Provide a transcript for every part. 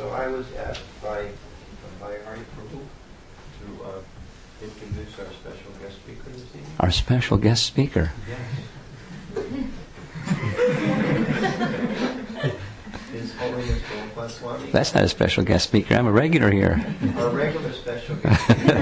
So I was asked by Hari Prabhu to introduce our special guest speaker this evening. Our special guest speaker? Yes. His Holiness Gopal Swami. That's not a special guest speaker. I'm a regular here. Our regular special guest speaker.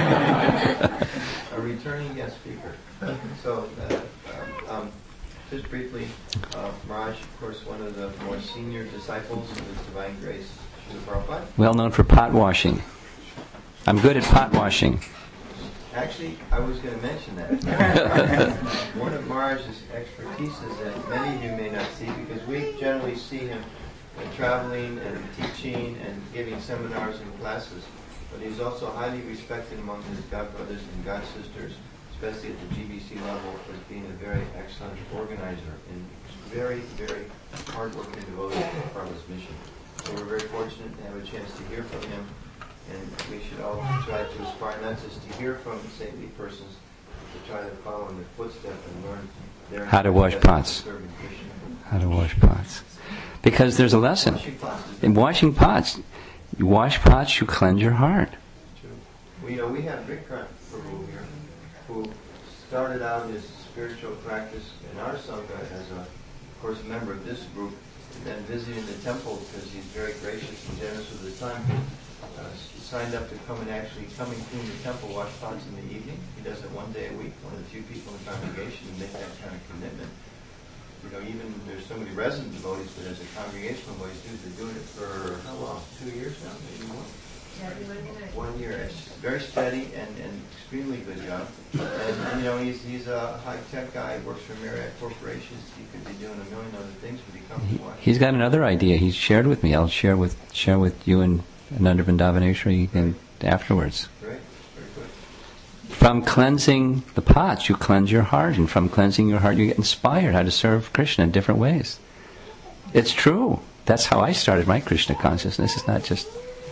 A returning guest speaker. So, just briefly, Maharaj, of course, one of the more senior disciples of His Divine Grace, Srila Prabhupada. Well known for pot washing. I'm good at pot washing. Actually, I was going to mention that. One of Maharaj's expertise is that many of you may not see, because we generally see him traveling and teaching and giving seminars and classes. But he's also highly respected among his godbrothers and godsisters, especially at the GBC level, as being a very excellent organizer and very, very hard-working devotee to Prabhupada's mission. So we're very fortunate to have a chance to hear from him, and we should all try to aspire not just to hear from saintly persons, but to try to follow in their footsteps and learn their how to wash pots. How to wash pots. Because there's a lesson. In washing pots, you wash pots, you cleanse your heart. True. We have Vikrant Prabhu here, who started out his spiritual practice in our Sangha as a member of this group, and then visiting the temple because he's very gracious and generous with his time. Signed up to come and actually come and clean the temple, wash pots in the evening. He does it one day a week, one of the few people in the congregation who make that kind of commitment. Even there's so many resident devotees, but as a congregational way, they're doing it for how long? 2 years now, maybe more? 1 year. It's very steady and extremely good job. And he's a high-tech guy. Works for Marriott Corporations. He could be doing a million other things, but he comes to watch. He's got another idea. He's shared with me. I'll share with you and Ananda Vrindavaneshwari and afterwards. Great. Very good. From cleansing the pots, you cleanse your heart, and from cleansing your heart, you get inspired how to serve Krishna in different ways. It's true. That's how I started my Krishna consciousness. It's not just...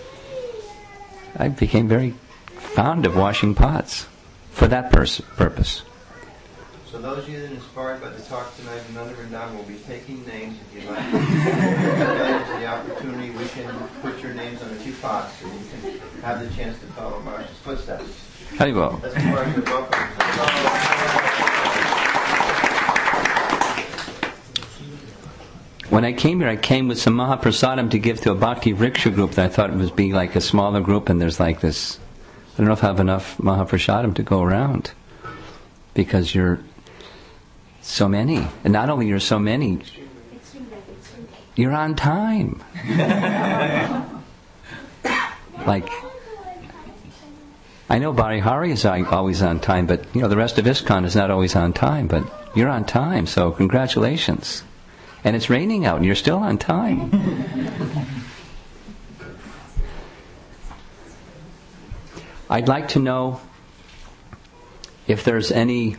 I became very fond of washing pots for that purpose. So those of you that are inspired by the talk tonight, Ananda Vrindavan will be taking names if you'd like. If the opportunity, we can put your names on a few pots and you can have the chance to follow Maharaj's footsteps. Haribol. Let's give Maharaj a welcome. When I came here, I came with some Mahaprasadam to give to a Bhakti Vriksha group that I thought it was being like a smaller group, and there's like this, I don't know if I have enough Mahaprasadam to go around, because you're so many. And not only you're so many, you're on time. Like, I know Barihari is always on time, but the rest of ISKCON is not always on time, but you're on time, so congratulations. And it's raining out, and you're still on time. I'd like to know if there's any,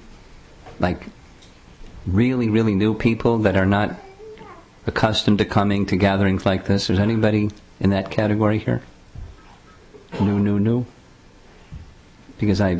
really, really new people that are not accustomed to coming to gatherings like this. Is anybody in that category here? New? Because Hare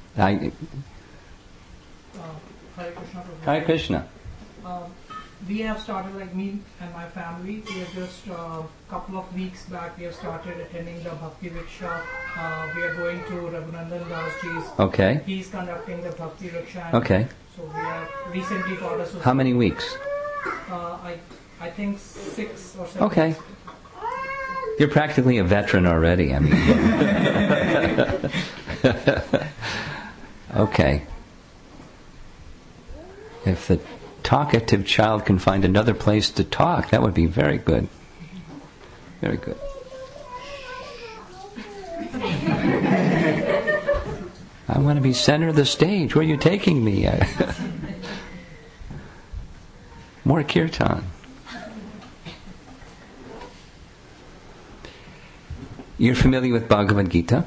Krishna. Hare Krishna. We have started, me and my family, we have just a couple of weeks back, we have started attending the Bhakti Vriksha. We are going to Raghunandan Dasji's. Okay. He's conducting the Bhakti Vriksha. Okay. So we have recently taught us. How many weeks? I think 6 or 7. Okay. You're practically a veteran already, I mean. Okay. If the talkative child can find another place to talk, that would be very good. Very good. I want to be center of the stage. Where are you taking me? More kirtan. You're familiar with Bhagavad Gita?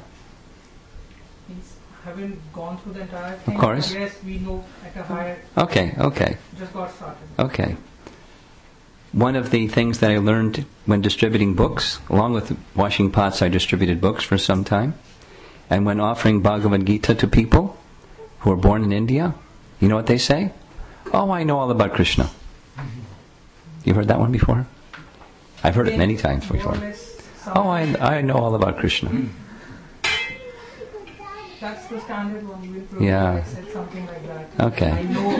Haven't gone through the entire thing. Of course. Yes, we know at a higher. Okay. Just got started. Okay. One of the things that I learned when distributing books, along with washing pots, I distributed books for some time. And when offering Bhagavad Gita to people who are born in India, you know what they say? Oh, I know all about Krishna. You heard that one before? I've heard it many times before. More or less Oh, I know all about Krishna. That's the standard one. We'll probably said something like that. Okay. I know.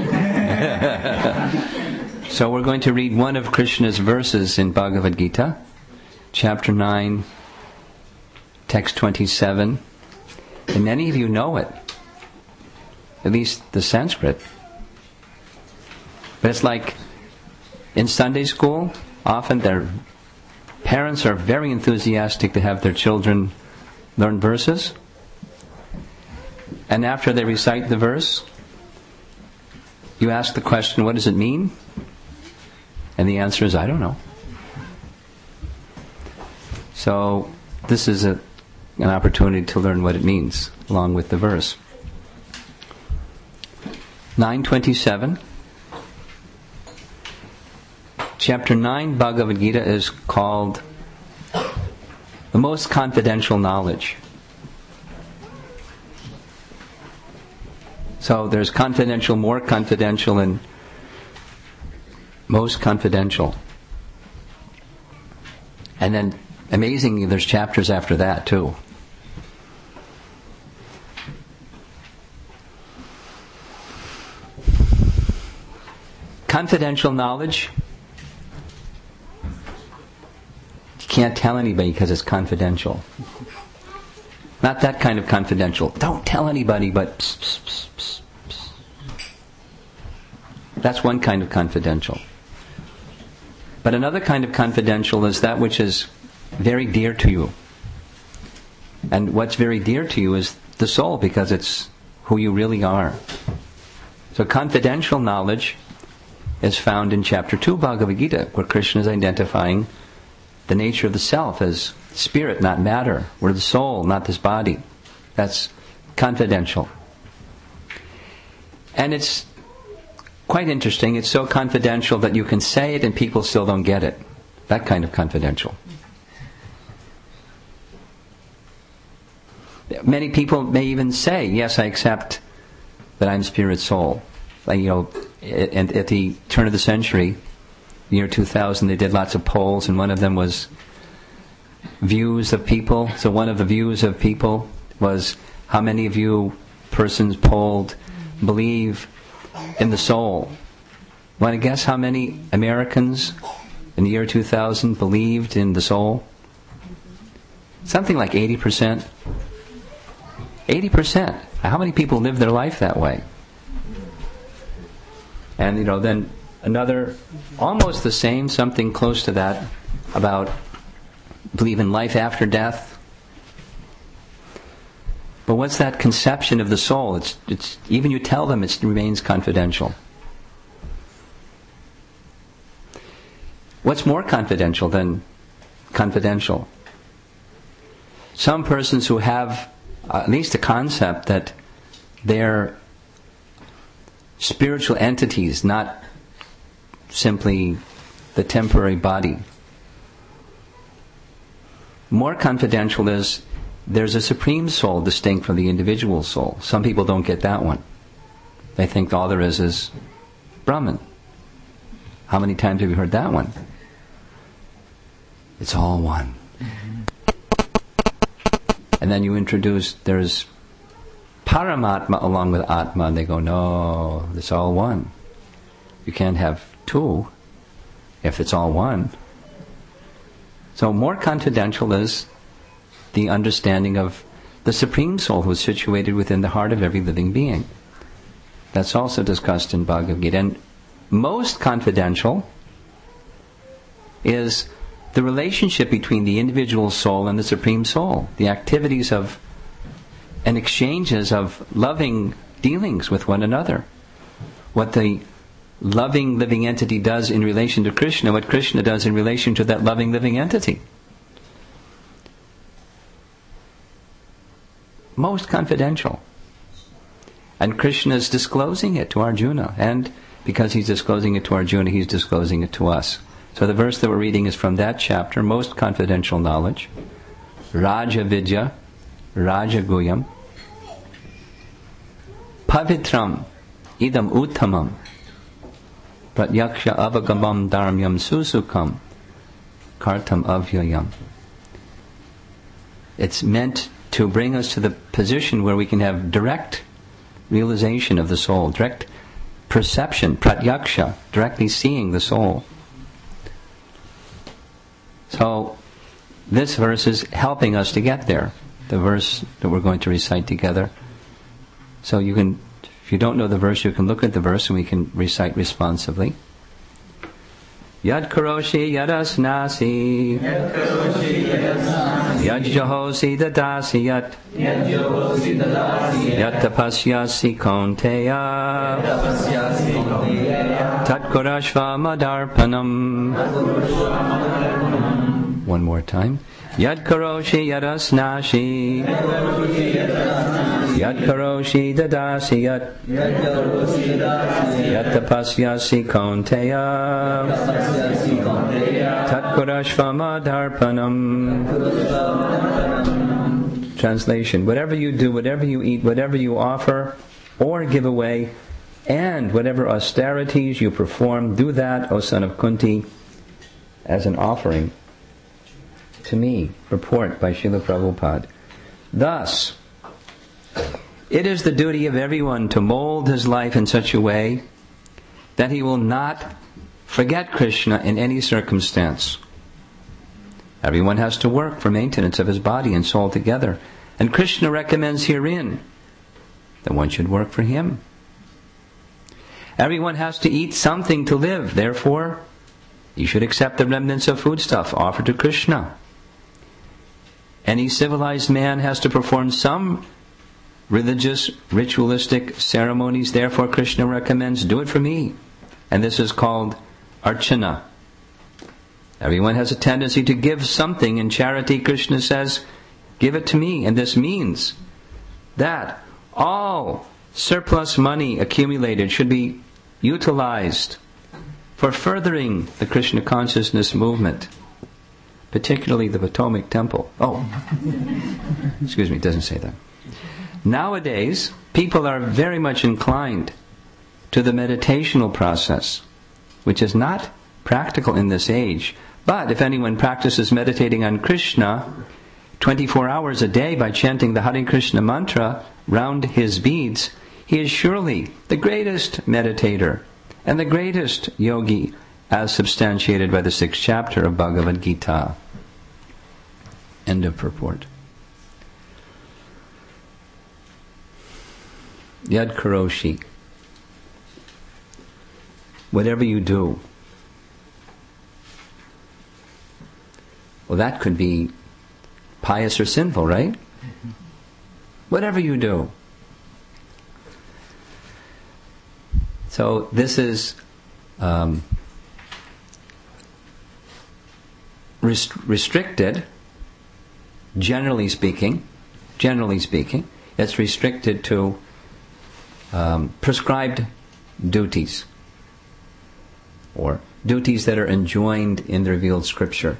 So we're going to read one of Krishna's verses in Bhagavad Gita, chapter 9, text 27. And many of you know it, at least the Sanskrit. But it's like in Sunday school, often their parents are very enthusiastic to have their children learn verses. And after they recite the verse, you ask the question, what does it mean? And the answer is, I don't know. So this is an opportunity to learn what it means, along with the verse. 927. Chapter 9 Bhagavad Gita is called the most confidential knowledge. So there's confidential, more confidential, and most confidential. And then, amazingly, there's chapters after that too. Confidential knowledge, you can't tell anybody because it's confidential. Not that kind of confidential. Don't tell anybody, but psst, psst, psst, psst, psst. That's one kind of confidential. But another kind of confidential is that which is very dear to you. And what's very dear to you is the soul, because it's who you really are. So confidential knowledge is found in chapter 2 Bhagavad Gita, where Krishna is identifying the nature of the self as spirit, not matter. We're the soul, not this body. That's confidential. And it's quite interesting. It's so confidential that you can say it and people still don't get it. That kind of confidential. Many people may even say, yes, I accept that I'm spirit soul. Like, and at the turn of the century, year 2000, they did lots of polls, and one of them was views of people. So one of the views of people was, how many of you persons polled believe in the soul? Want to guess how many Americans in the year 2000 believed in the soul? Something like 80%. 80%. How many people live their life that way? And then another, almost the same, something close to that, about believe in life after death. But what's that conception of the soul? It's even you tell them, it remains confidential. What's more confidential than confidential? Some persons who have at least a concept that they're spiritual entities, not simply the temporary body. More confidential is there's a supreme soul distinct from the individual soul. Some people don't get that one. They think all there is Brahman. How many times have you heard that one? It's all one. And then you introduce, there's Paramatma along with Atma, and they go, no, it's all one. You can't have two if it's all one. So more confidential is the understanding of the Supreme Soul who is situated within the heart of every living being. That's also discussed in Bhagavad Gita. And most confidential is the relationship between the individual soul and the Supreme Soul, the activities of and exchanges of loving dealings with one another. What the loving living entity does in relation to Krishna, what Krishna does in relation to that loving living entity. Most confidential. And Krishna is disclosing it to Arjuna. And because he's disclosing it to Arjuna, he's disclosing it to us. So the verse that we're reading is from that chapter, most confidential knowledge. Raja Vidya, Raja Guyam, Pavitram, Idam Uttamam, Pratyaksha Avagamam Dharmyam Susukam, Kartam Avyayam. It's meant to bring us to the position where we can have direct realization of the soul, direct perception, pratyaksha, directly seeing the soul. So, this verse is helping us to get there, the verse that we're going to recite together. So you can, if you don't know the verse, you can look at the verse and we can recite responsively. Yad karoshi yadasnasi Yad jahosi dadasi yat Yat tapasyasi konteya Tat korashva madarpanam. One more time. Yad karoshi yadasnashi Yad karoshi dadasi yat Yat tapasyasi konteya Tat korashva madarpanam. Translation: whatever you do, whatever you eat, whatever you offer or give away, and whatever austerities you perform, do that, O son of Kunti, as an offering to me. Report by Srila Prabhupada. Thus, it is the duty of everyone to mold his life in such a way that he will not forget Krishna in any circumstance. Everyone has to work for maintenance of his body and soul together, and Krishna recommends herein that one should work for him. Everyone has to eat something to live, therefore you should accept the remnants of foodstuff offered to Krishna. Any civilized man has to perform some religious, ritualistic ceremonies, therefore Krishna recommends, do it for me. And this is called archana. Everyone has a tendency to give something in charity. Krishna says, give it to me. And this means that all surplus money accumulated should be utilized for furthering the Krishna consciousness movement, particularly the Potomac Temple. Oh, excuse me, it doesn't say that. Nowadays, people are very much inclined to the meditational process, which is not practical in this age. But if anyone practices meditating on Krishna 24 hours a day by chanting the Hare Krishna mantra round his beads, he is surely the greatest meditator and the greatest yogi, as substantiated by the 6th chapter of Bhagavad Gita. End of purport. Yad karoshi. Whatever you do. Well, that could be pious or sinful, right? Whatever you do. So this is restricted, generally speaking. It's restricted to prescribed duties, or duties that are enjoined in the revealed scripture.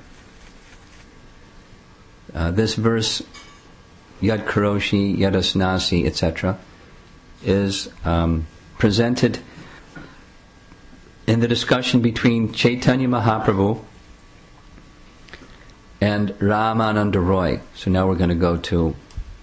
This verse, Yad karoshi, yadasnasi, etc., is presented in the discussion between Chaitanya Mahaprabhu and Ramananda Roy. So now we're going to go to,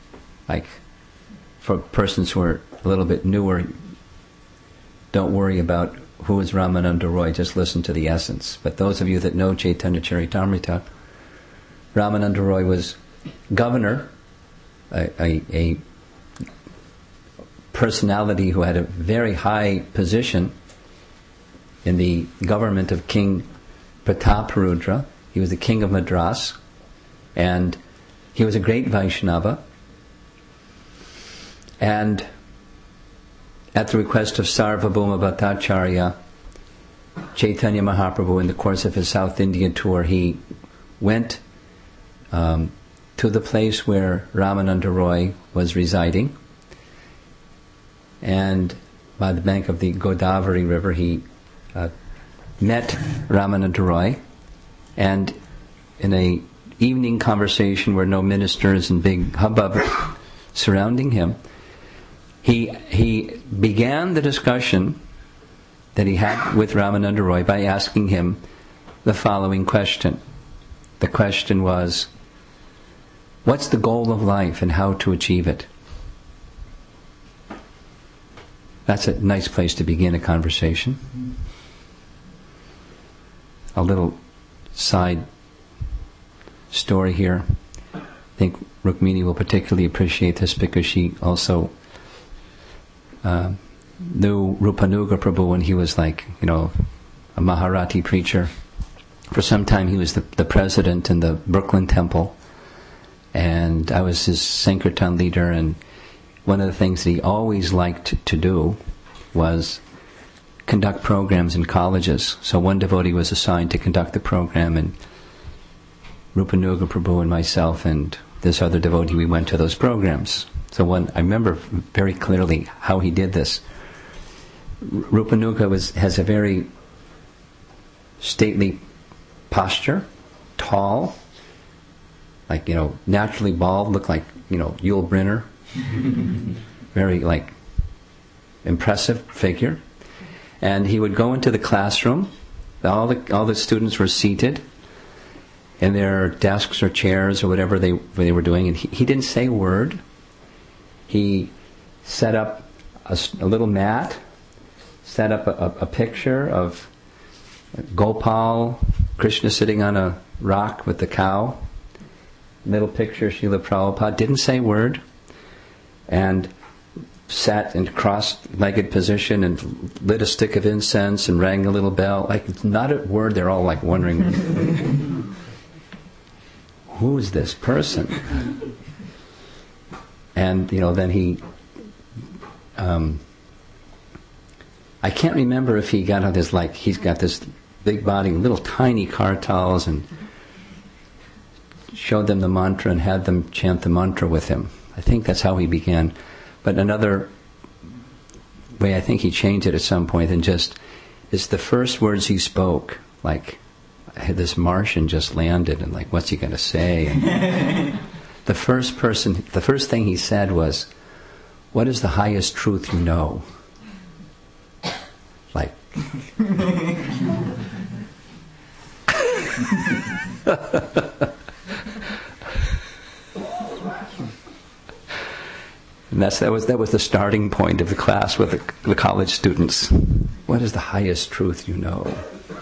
for persons who are a little bit newer, don't worry about who is Ramananda Roy, just listen to the essence. But those of you that know Chaitanya Charitamrita, Ramananda Roy was governor, a personality who had a very high position in the government of King Prataparudra. He was the king of Madras, and he was a great Vaishnava. And at the request of Sarvabhauma Bhattacharya, Chaitanya Mahaprabhu, in the course of his South India tour, he went to the place where Ramananda Roy was residing, and by the bank of the Godavari River he met Ramananda Roy, and in a evening conversation where no ministers and big hubbub surrounding him, he began the discussion that he had with Ramananda Roy by asking him the following question. The question was, What's the goal of life and how to achieve it? That's a nice place to begin a conversation. A little side story here. I think Rukmini will particularly appreciate this because she also knew Rupanuga Prabhu when he was like, a Maharati preacher. For some time he was the president in the Brooklyn Temple, and I was his Sankirtan leader, and one of the things that he always liked to do was conduct programs in colleges. So one devotee was assigned to conduct the program, and Rupanuga Prabhu and myself and this other devotee, we went to those programs. So I remember very clearly how he did this. Rupanuga has a very stately posture, tall, like, naturally bald, looked like, Yul Brynner. Very, impressive figure. And he would go into the classroom. All the students were seated in their desks or chairs or whatever they were doing, and he didn't say a word. He set up a little mat, set up a picture of Gopal, Krishna sitting on a rock with the cow. Middle picture, Srila Prabhupada, didn't say a word, and sat in cross-legged position and lit a stick of incense and rang a little bell. Not a word, they're all wondering, who is this person? And, then he... I can't remember if he got out his, he's got this big body, little tiny kartals, and showed them the mantra and had them chant the mantra with him. I think that's how he began. But another way I think he changed it at some point, and it's the first words he spoke, this Martian just landed, and what's he going to say? And the first thing he said was, "What is the highest truth you know?" And that was the starting point of the class with the college students. What is the highest truth you know?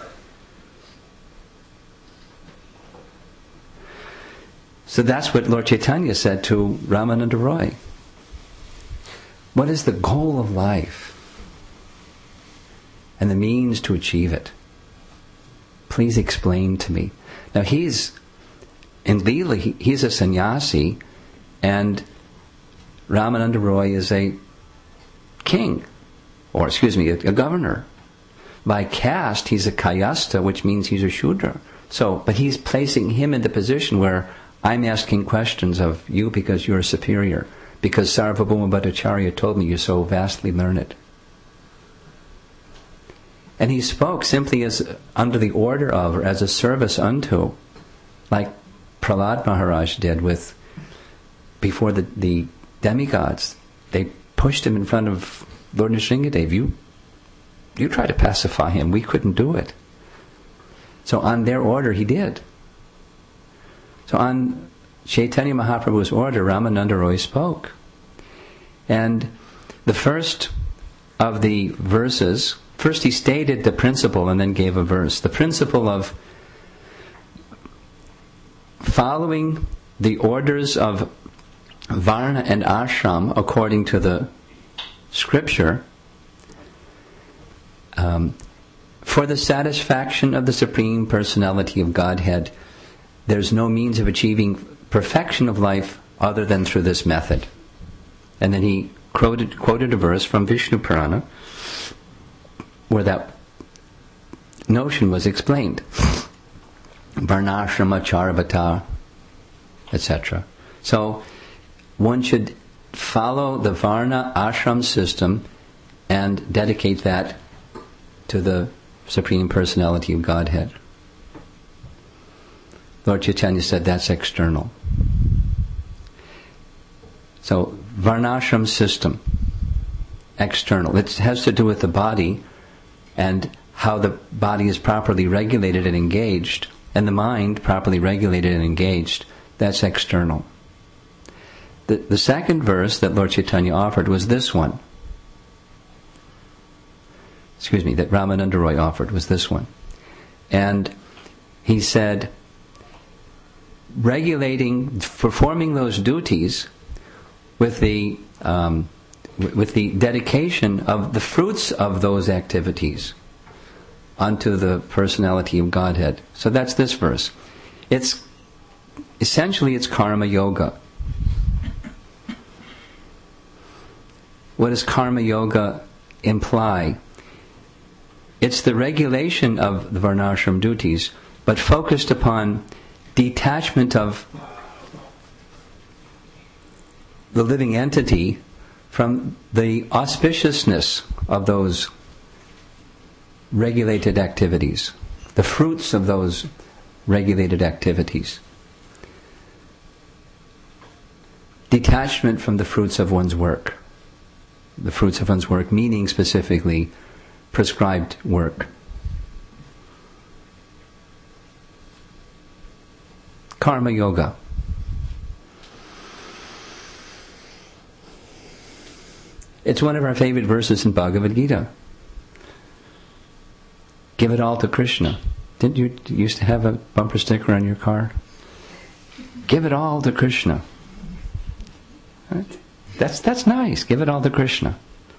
So that's what Lord Chaitanya said to Ramananda Roy. What is the goal of life and the means to achieve it? Please explain to me. Now he's in Leela, he's a sannyasi, and Ramananda Roy is a king, a governor. By caste, he's a kayasta, which means he's a shudra. But he's placing him in the position where I'm asking questions of you because you're superior, because Sarvabhauma Bhattacharya told me you're so vastly learned. And he spoke simply as under the order of, or as a service unto, like Prahlad Maharaj did before the demigods. They pushed him in front of Lord Nrsingadev. You try to pacify him. We couldn't do it. So on their order, he did. So on Chaitanya Mahaprabhu's order, Ramananda Roy spoke. And the first of the verses, first he stated the principle and then gave a verse. The principle of following the orders of Varna and Ashram according to the scripture for the satisfaction of the Supreme Personality of Godhead. There's no means of achieving perfection of life other than through this method. And then he quoted a verse from Vishnu Purana where that notion was explained. Varnashrama charabhata, etc. So one should follow the Varna ashram system and dedicate that to the Supreme Personality of Godhead. Lord Chaitanya said that's external. So, Varnashram system, external. It has to do with the body and how the body is properly regulated and engaged, and the mind properly regulated and engaged. That's external. The second verse that Lord Chaitanya offered was this one. That Ramananda Roy offered was this one. And he said, performing those duties with the dedication of the fruits of those activities unto the personality of Godhead. So that's this verse. It's karma yoga. What does karma yoga imply? It's the regulation of the varnashram duties, but focused upon detachment of the living entity from the auspiciousness of those regulated activities, the fruits of those regulated activities. Detachment from the fruits of one's work. The fruits of one's work, meaning specifically prescribed work. Karma yoga. It's one of our favorite verses in Bhagavad Gita. Give it all to Krishna. Didn't you used to have a bumper sticker on your car? Give it all to Krishna. Right? That's nice. Give it all to Krishna.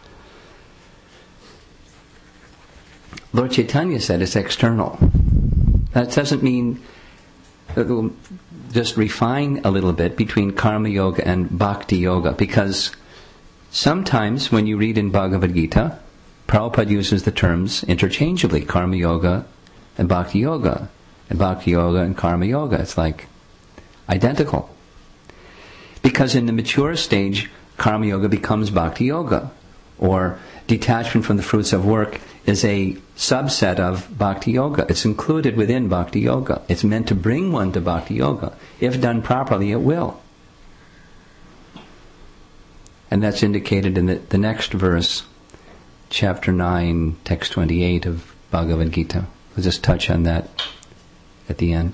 Lord Chaitanya said it's external. That doesn't mean that we'll just refine a little bit between karma yoga and bhakti yoga, because sometimes when you read in Bhagavad Gita, Prabhupada uses the terms interchangeably, karma yoga and bhakti yoga and karma yoga. It's like identical. Because in the mature stage, karma yoga becomes bhakti yoga, or detachment from the fruits of work is a subset of bhakti yoga. It's included within bhakti yoga. It's meant to bring one to bhakti yoga. If done properly, it will. And that's indicated in the next verse, chapter 9, text 28 of Bhagavad Gita. We'll just touch on that at the end.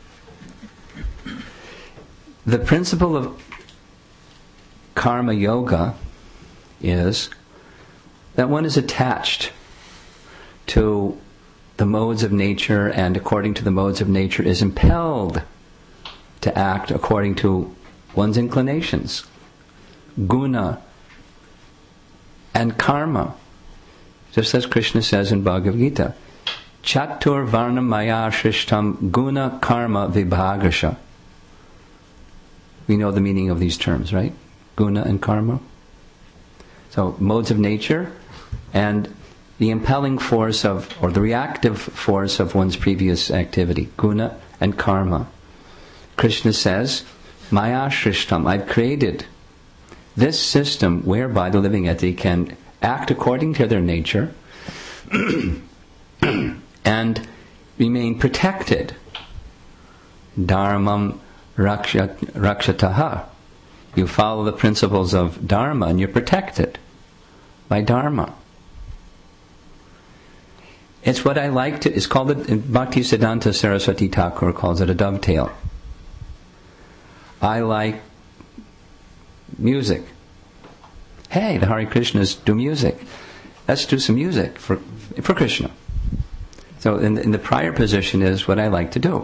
The principle of karma yoga is that one is attached to the modes of nature, and according to the modes of nature is impelled to act according to one's inclinations, guna and karma. Just as Krishna says in Bhagavad Gita, Chatur varnam maya shrishtam guna karma vibhagasha. We know the meaning of these terms, right? Guna and karma. So, modes of nature and the impelling force of, or the reactive force of one's previous activity, guna and karma. Krishna says, Maya Shrishtam, I've created this system whereby the living entity can act according to their nature and remain protected. Dharmam rakshataha. You follow the principles of Dharma and you're protected by Dharma. It's what I like to, it's called, Bhaktisiddhanta Saraswati Thakur calls it a dovetail. I like music. Hey, the Hare Krishnas do music. Let's do some music for Krishna. So in the prior position is what I like to do.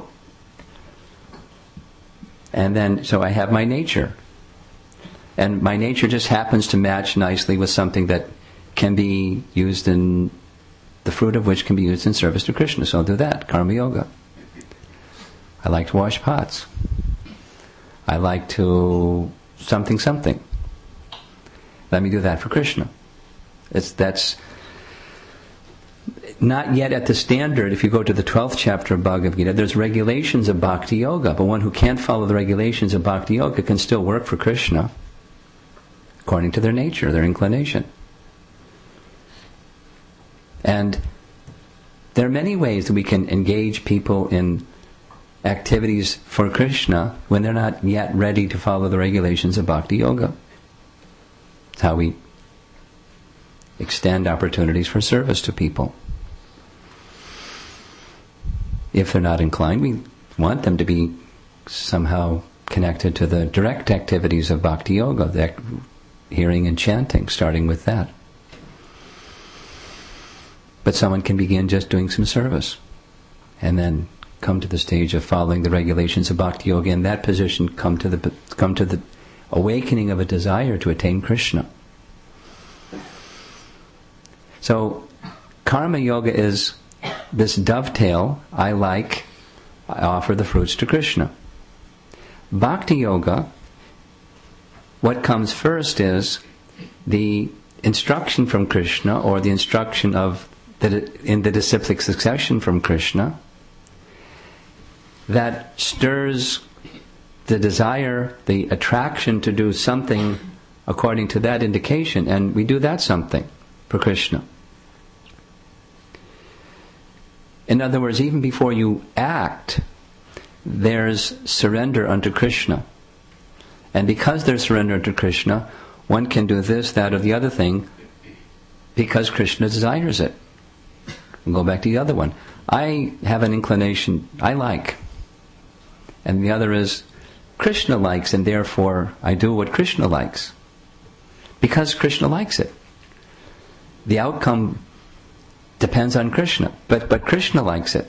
And then, so I have my nature. And my nature just happens to match nicely with something that can be used in, the fruit of which can be used in service to Krishna. So I'll do that, karma yoga. I like to wash pots. I like to something. Let me do that for Krishna. That's not yet at the standard. If you go to the 12th chapter of Bhagavad Gita, there's regulations of bhakti yoga, but one who can't follow the regulations of bhakti yoga can still work for Krishna according to their nature, their inclination. And there are many ways that we can engage people in activities for Krishna when they're not yet ready to follow the regulations of bhakti yoga. It's how we extend opportunities for service to people. If they're not inclined, we want them to be somehow connected to the direct activities of Bhakti Yoga, the hearing and chanting, starting with that. But someone can begin just doing some service, and then come to the stage of following the regulations of Bhakti Yoga. In that position, come to the awakening of a desire to attain Krishna. So, Karma Yoga is this dovetail. I offer the fruits to Krishna. Bhakti Yoga, what comes first is the instruction from Krishna, or the instruction in the disciplic succession from Krishna, that stirs the desire, the attraction to do something according to that indication, and we do that something for Krishna. In other words, even before you act, there's surrender unto Krishna. And because there's surrender unto Krishna, one can do this, that, or the other thing because Krishna desires it. We'll go back to the other one. I have an inclination I like. And the other is Krishna likes, and therefore I do what Krishna likes. Because Krishna likes it. The outcome depends on Krishna, but Krishna likes it.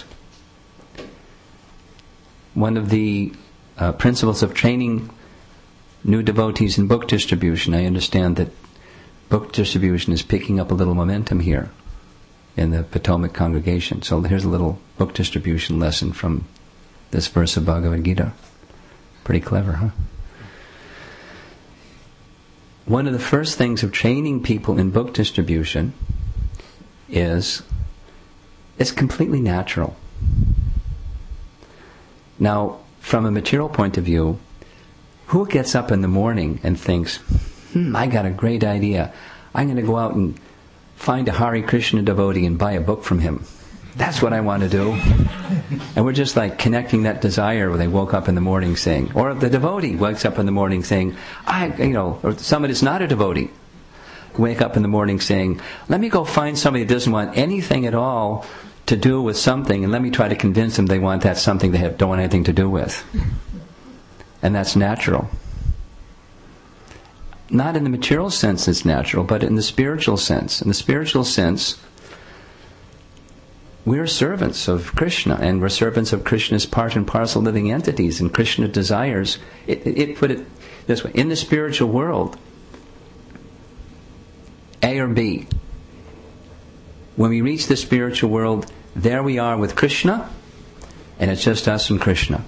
One of the principles of training new devotees in book distribution, I understand that book distribution is picking up a little momentum here in the Potomac congregation. So here's a little book distribution lesson from this verse of Bhagavad Gita. Pretty clever, huh? One of the first things of training people in book distribution is it's completely natural. Now, from a material point of view, who gets up in the morning and thinks, I got a great idea. I'm going to go out and find a Hare Krishna devotee and buy a book from him. That's what I want to do. And we're just like connecting that desire where they woke up in the morning saying, or the devotee wakes up in the morning saying, or somebody that's not a devotee, wake up in the morning saying, let me go find somebody that doesn't want anything at all to do with something, and let me try to convince them they want that something they don't want anything to do with. And that's natural. Not in the material sense it's natural, but in the spiritual sense. In the spiritual sense, we're servants of Krishna, and we're servants of Krishna's part and parcel living entities, and Krishna desires, it put it this way, in the spiritual world, A or B. When we reach the spiritual world, there we are with Krishna, and it's just us and Krishna.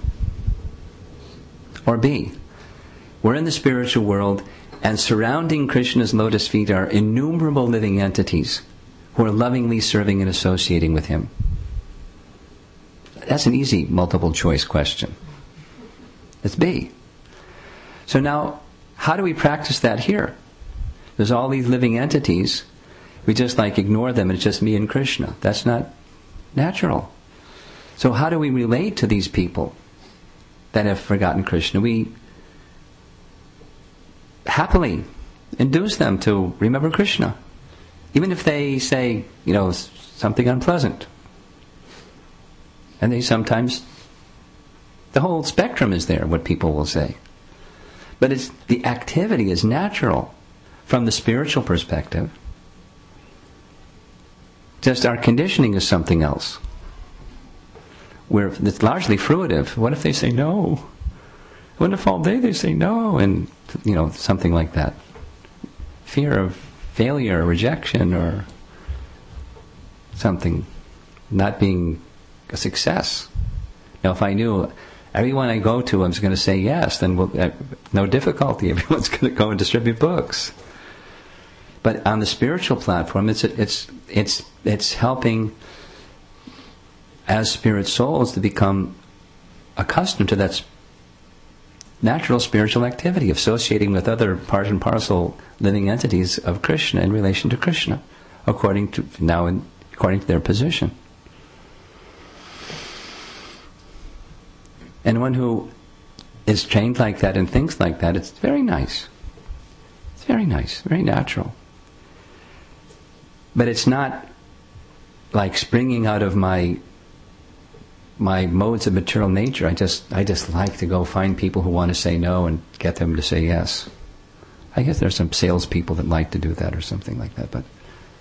Or B, we're in the spiritual world, and surrounding Krishna's lotus feet are innumerable living entities who are lovingly serving and associating with him. That's an easy multiple choice question. It's B. So now, how do we practice that here? There's all these living entities. We just ignore them, and it's just me and Krishna. That's not natural. So how do we relate to these people that have forgotten Krishna? We happily induce them to remember Krishna, even if they say, something unpleasant. And they sometimes, the whole spectrum is there, what people will say. But the activity is natural from the spiritual perspective. Just our conditioning is something else. It's largely fruitive. What if they say no? What if all day they say no? And, something like that. Fear of failure or rejection or something not being a success. Now, if I knew everyone I go to, I'm going to say yes, then no difficulty. Everyone's going to go and distribute books. But on the spiritual platform, it's helping as spirit souls to become accustomed to that natural spiritual activity, associating with other part and parcel living entities of Krishna in relation to Krishna, according to their position. And one who is trained like that and thinks like that, it's very nice. It's very nice, very natural. But it's not like springing out of my my modes of material nature. I just like to go find people who want to say no and get them to say yes. I guess there's some salespeople that like to do that or something like that, but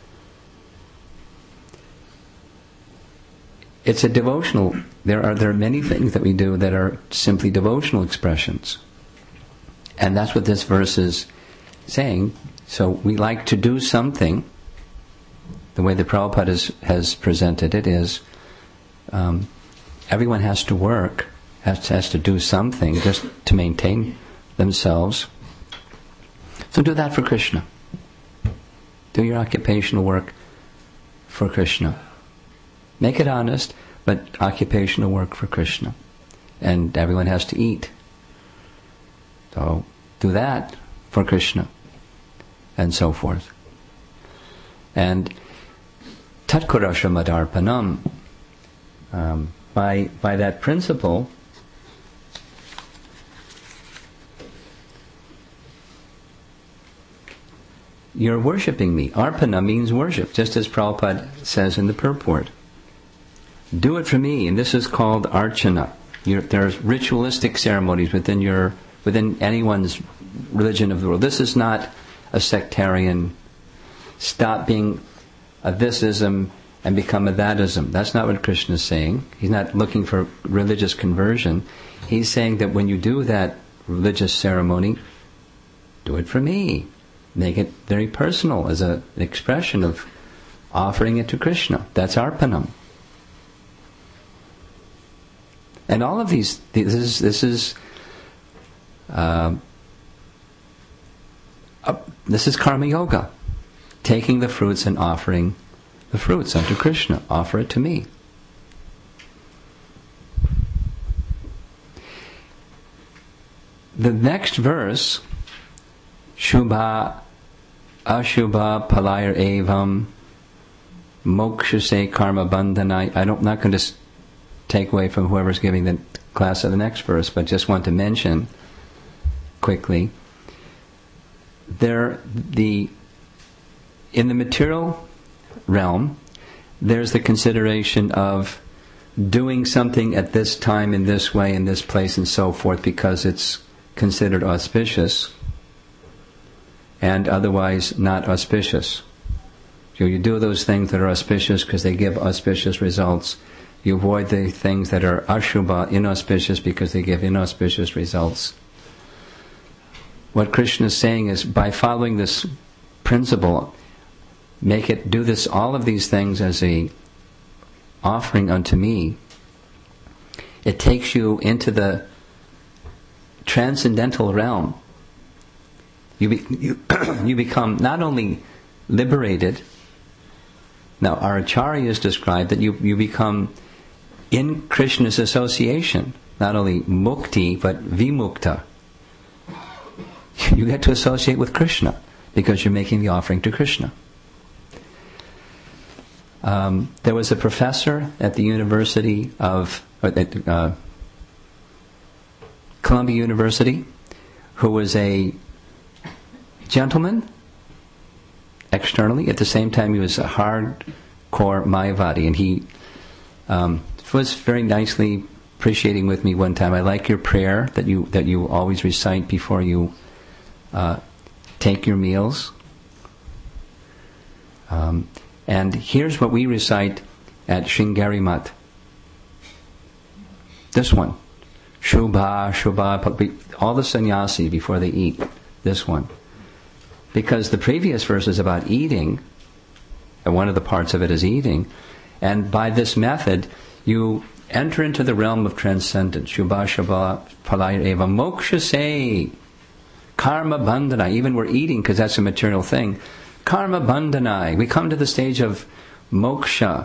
it's a devotional. There are many things that we do that are simply devotional expressions, and that's what this verse is saying. So we like to do something. The way the Prabhupada has presented it is, everyone has to work, has to do something just to maintain themselves. So do that for Krishna. Do your occupational work for Krishna. Make it honest, but occupational work for Krishna. And everyone has to eat. So do that for Krishna. And so forth. And Tatkurasha Madarpanam. By that principle, you're worshipping me. Arpana means worship, just as Prabhupada says in the purport. Do it for me, and this is called archana. There's ritualistic ceremonies within anyone's religion of the world. This is not a sectarian, stop being a thisism and become a thatism. That's not what Krishna is saying. He's not looking for religious conversion. He's saying that when you do that religious ceremony, do it for me. Make it very personal as an expression of offering it to Krishna. That's arpanam. And all of this is karma yoga, taking the fruits and offering the fruits unto Krishna. Offer it to me. The next verse, Shubha Ashubha Palayar Evam Mokshase Karma Bandhanai. I'm not going to take away from whoever's giving the class of the next verse, but just want to mention quickly. In the material realm, there's the consideration of doing something at this time, in this way, in this place, and so forth, because it's considered auspicious, and otherwise not auspicious. So you do those things that are auspicious because they give auspicious results. You avoid the things that are ashubha, inauspicious, because they give inauspicious results. What Krishna is saying is, by following this principle, all of these things as a offering unto me. It takes you into the transcendental realm. You become not only liberated. Now, our acharyas describe that you become in Krishna's association, not only mukti but vimukta. You get to associate with Krishna because you're making the offering to Krishna. There was a professor at the University of Columbia University who was a gentleman externally. At the same time, he was a hardcore Mayavadi, and he was very nicely appreciating with me one time. I like your prayer that you always recite before you take your meals. And here's what we recite at Shringeri Math. This one. Shubha, Shubha, all the sannyasi before they eat. This one. Because the previous verse is about eating, and one of the parts of it is eating, and by this method, you enter into the realm of transcendence. Shubha, Shubha, Palayar Eva, Moksha se, Karma Bandhana. Even we're eating because that's a material thing. Karma Bandhanai. We come to the stage of moksha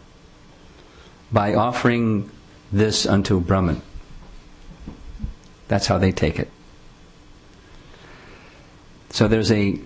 by offering this unto Brahman. That's how they take it. So there's a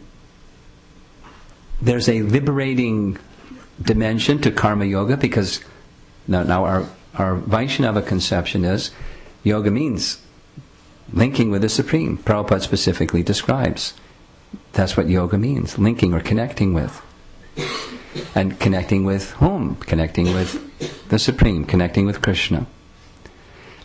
liberating dimension to karma yoga, because now our Vaishnava conception is yoga means linking with the Supreme. Prabhupada specifically describes. That's what yoga means, linking or connecting with. And connecting with whom? Connecting with the Supreme, connecting with Krishna.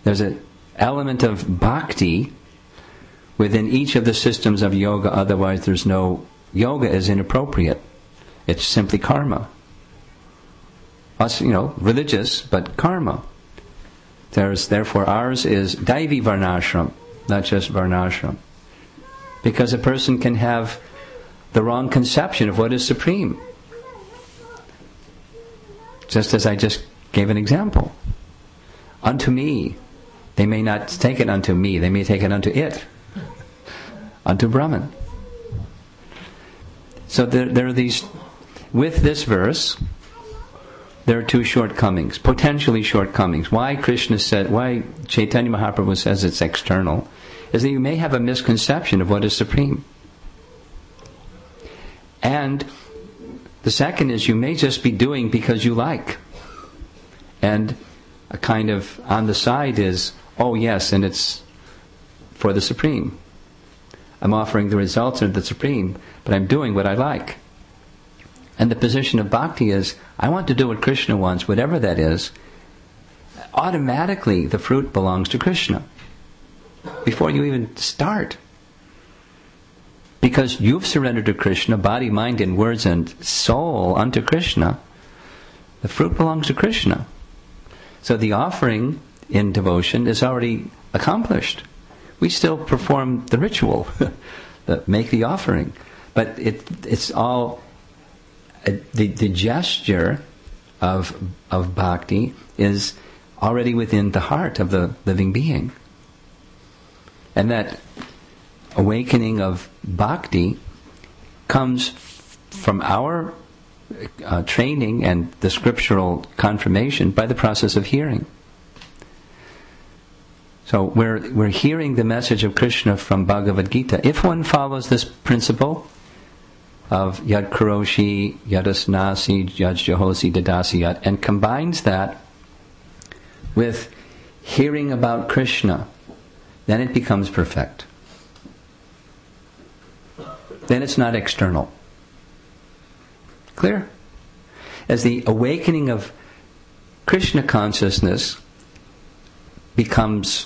There's an element of bhakti within each of the systems of yoga, otherwise there's no... Yoga is inappropriate. It's simply karma. Us, religious, but karma. Therefore ours is Daivi Varnashram, not just Varnashram. Because a person can have the wrong conception of what is supreme. Just as I just gave an example. Unto me. They may not take it unto me, they may take it unto it. Unto Brahman. So there are these... With this verse, there are two shortcomings, potentially shortcomings. Why Chaitanya Mahaprabhu says it's external, is that you may have a misconception of what is supreme. And the second is you may just be doing because you like. And a kind of on the side is, oh yes, and it's for the supreme. I'm offering the results of the supreme, but I'm doing what I like. And the position of bhakti is, I want to do what Krishna wants, whatever that is. Automatically the fruit belongs to Krishna. Before you even start. Because you've surrendered to Krishna, body, mind, and words and soul unto Krishna, the fruit belongs to Krishna. So the offering in devotion is already accomplished. We still perform the ritual, make the offering. But it's all... The gesture of bhakti is already within the heart of the living being. And that awakening of bhakti comes from our training and the scriptural confirmation by the process of hearing. So we're hearing the message of Krishna from Bhagavad Gita. If one follows this principle of yad karoshi, yadasnasi, yad jahosi, dadasi yad, and combines that with hearing about Krishna, then it becomes perfect. Then it's not external. Clear? As the awakening of Krishna consciousness becomes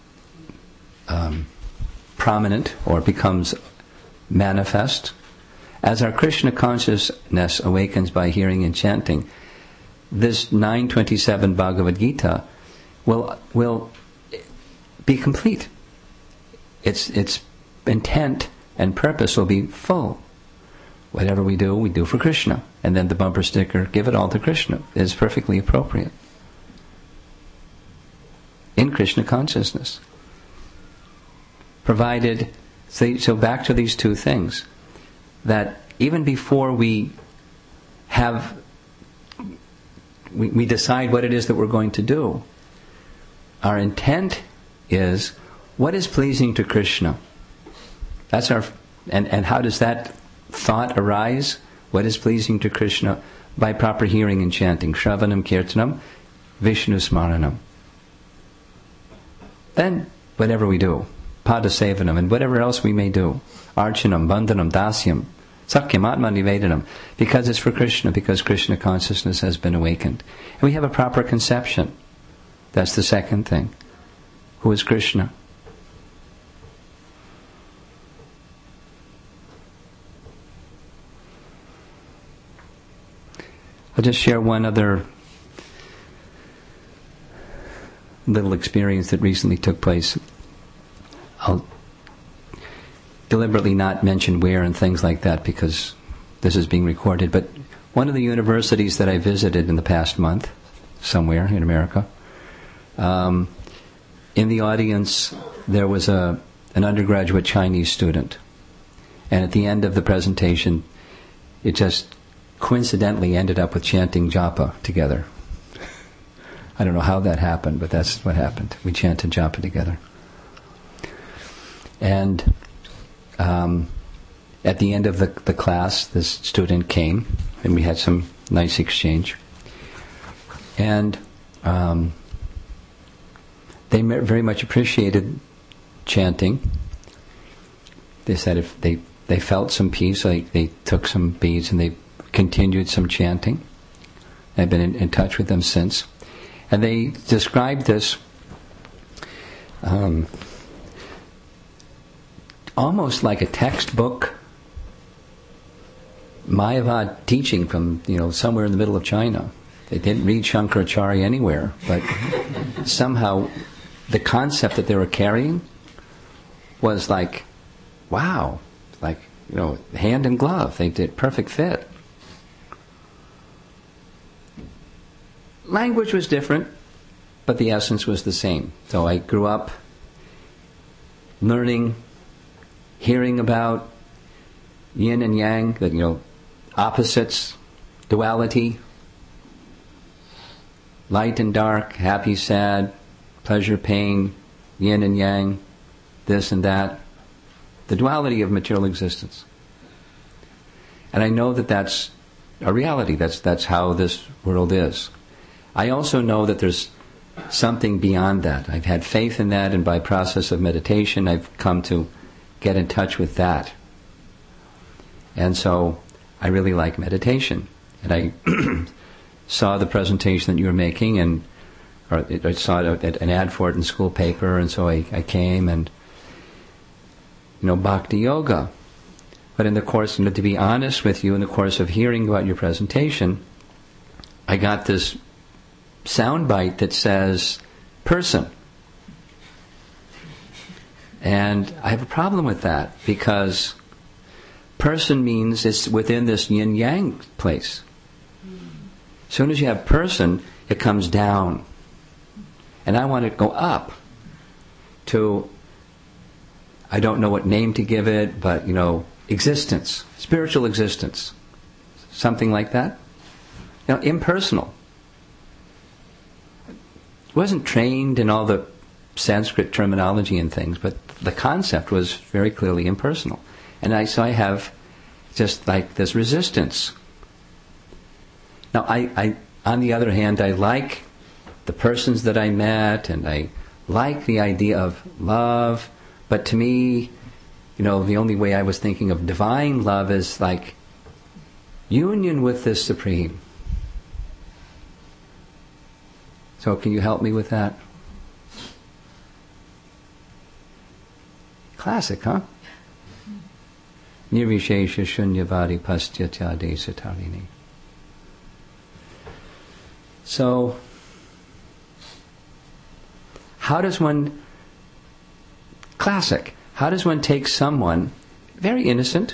prominent or becomes manifest, as our Krishna consciousness awakens by hearing and chanting, this 927 Bhagavad Gita will be complete. Its intent and purpose will be full. Whatever we do for Krishna. And then the bumper sticker, give it all to Krishna, is perfectly appropriate. In Krishna consciousness. Provided, so back to these two things, that even before we decide what it is that we're going to do, our intent is, what is pleasing to Krishna? That's our, and how does that thought arise? What is pleasing to Krishna? By proper hearing and chanting. Shravanam, Kirtanam, Vishnu Smaranam. Then, whatever we do, Padasevanam, and whatever else we may do, Archanam, Bandhanam, Dasyam, Sakyam, Atma Nivedanam, because it's for Krishna, because Krishna consciousness has been awakened. And we have a proper conception. That's the second thing. Who is Krishna? I'll just share one other little experience that recently took place. I'll deliberately not mention where and things like that because this is being recorded, but one of the universities that I visited in the past month, somewhere in America, in the audience there was an undergraduate Chinese student, and at the end of the presentation it just coincidentally ended up with chanting japa together. I don't know how that happened, but that's what happened. We chanted japa together. And at the end of the class, this student came, and we had some nice exchange. And they very much appreciated chanting. They said if they felt some peace, they took some beads and they continued some chanting. I've been in touch with them since. And they described this almost like a textbook Mayavad teaching from somewhere in the middle of China. They didn't read Shankaracharya anywhere, but somehow the concept that they were carrying was like, wow, like hand in glove. They did perfect fit. Language was different, but the essence was the same. So I grew up learning, hearing about yin and yang, that opposites, duality, light and dark, happy, sad, pleasure, pain, yin and yang, this and that, the duality of material existence. And I know that that's a reality. That's how this world is. I also know that there's something beyond that. I've had faith in that, and by process of meditation, I've come to get in touch with that. And so I really like meditation. And I saw the presentation that you were making, I saw an ad for it in the school paper, and so I came, and bhakti yoga. But in the course, to be honest with you, in the course of hearing about your presentation, I got this soundbite that says person. And I have a problem with that, because person means it's within this yin-yang place. As soon as you have person, it comes down. And I want it to go up to, I don't know what name to give it, but existence, spiritual existence. Something like that. Impersonal. Wasn't trained in all the Sanskrit terminology and things, but the concept was very clearly impersonal. And so I have just like this resistance. Now, I on the other hand, I like the persons that I met, and I like the idea of love, but to me, the only way I was thinking of divine love is like union with the Supreme. So can you help me with that? Classic, huh? Nirvishesha shunyavadi pastyatya desatarini. So, how does one take someone very innocent,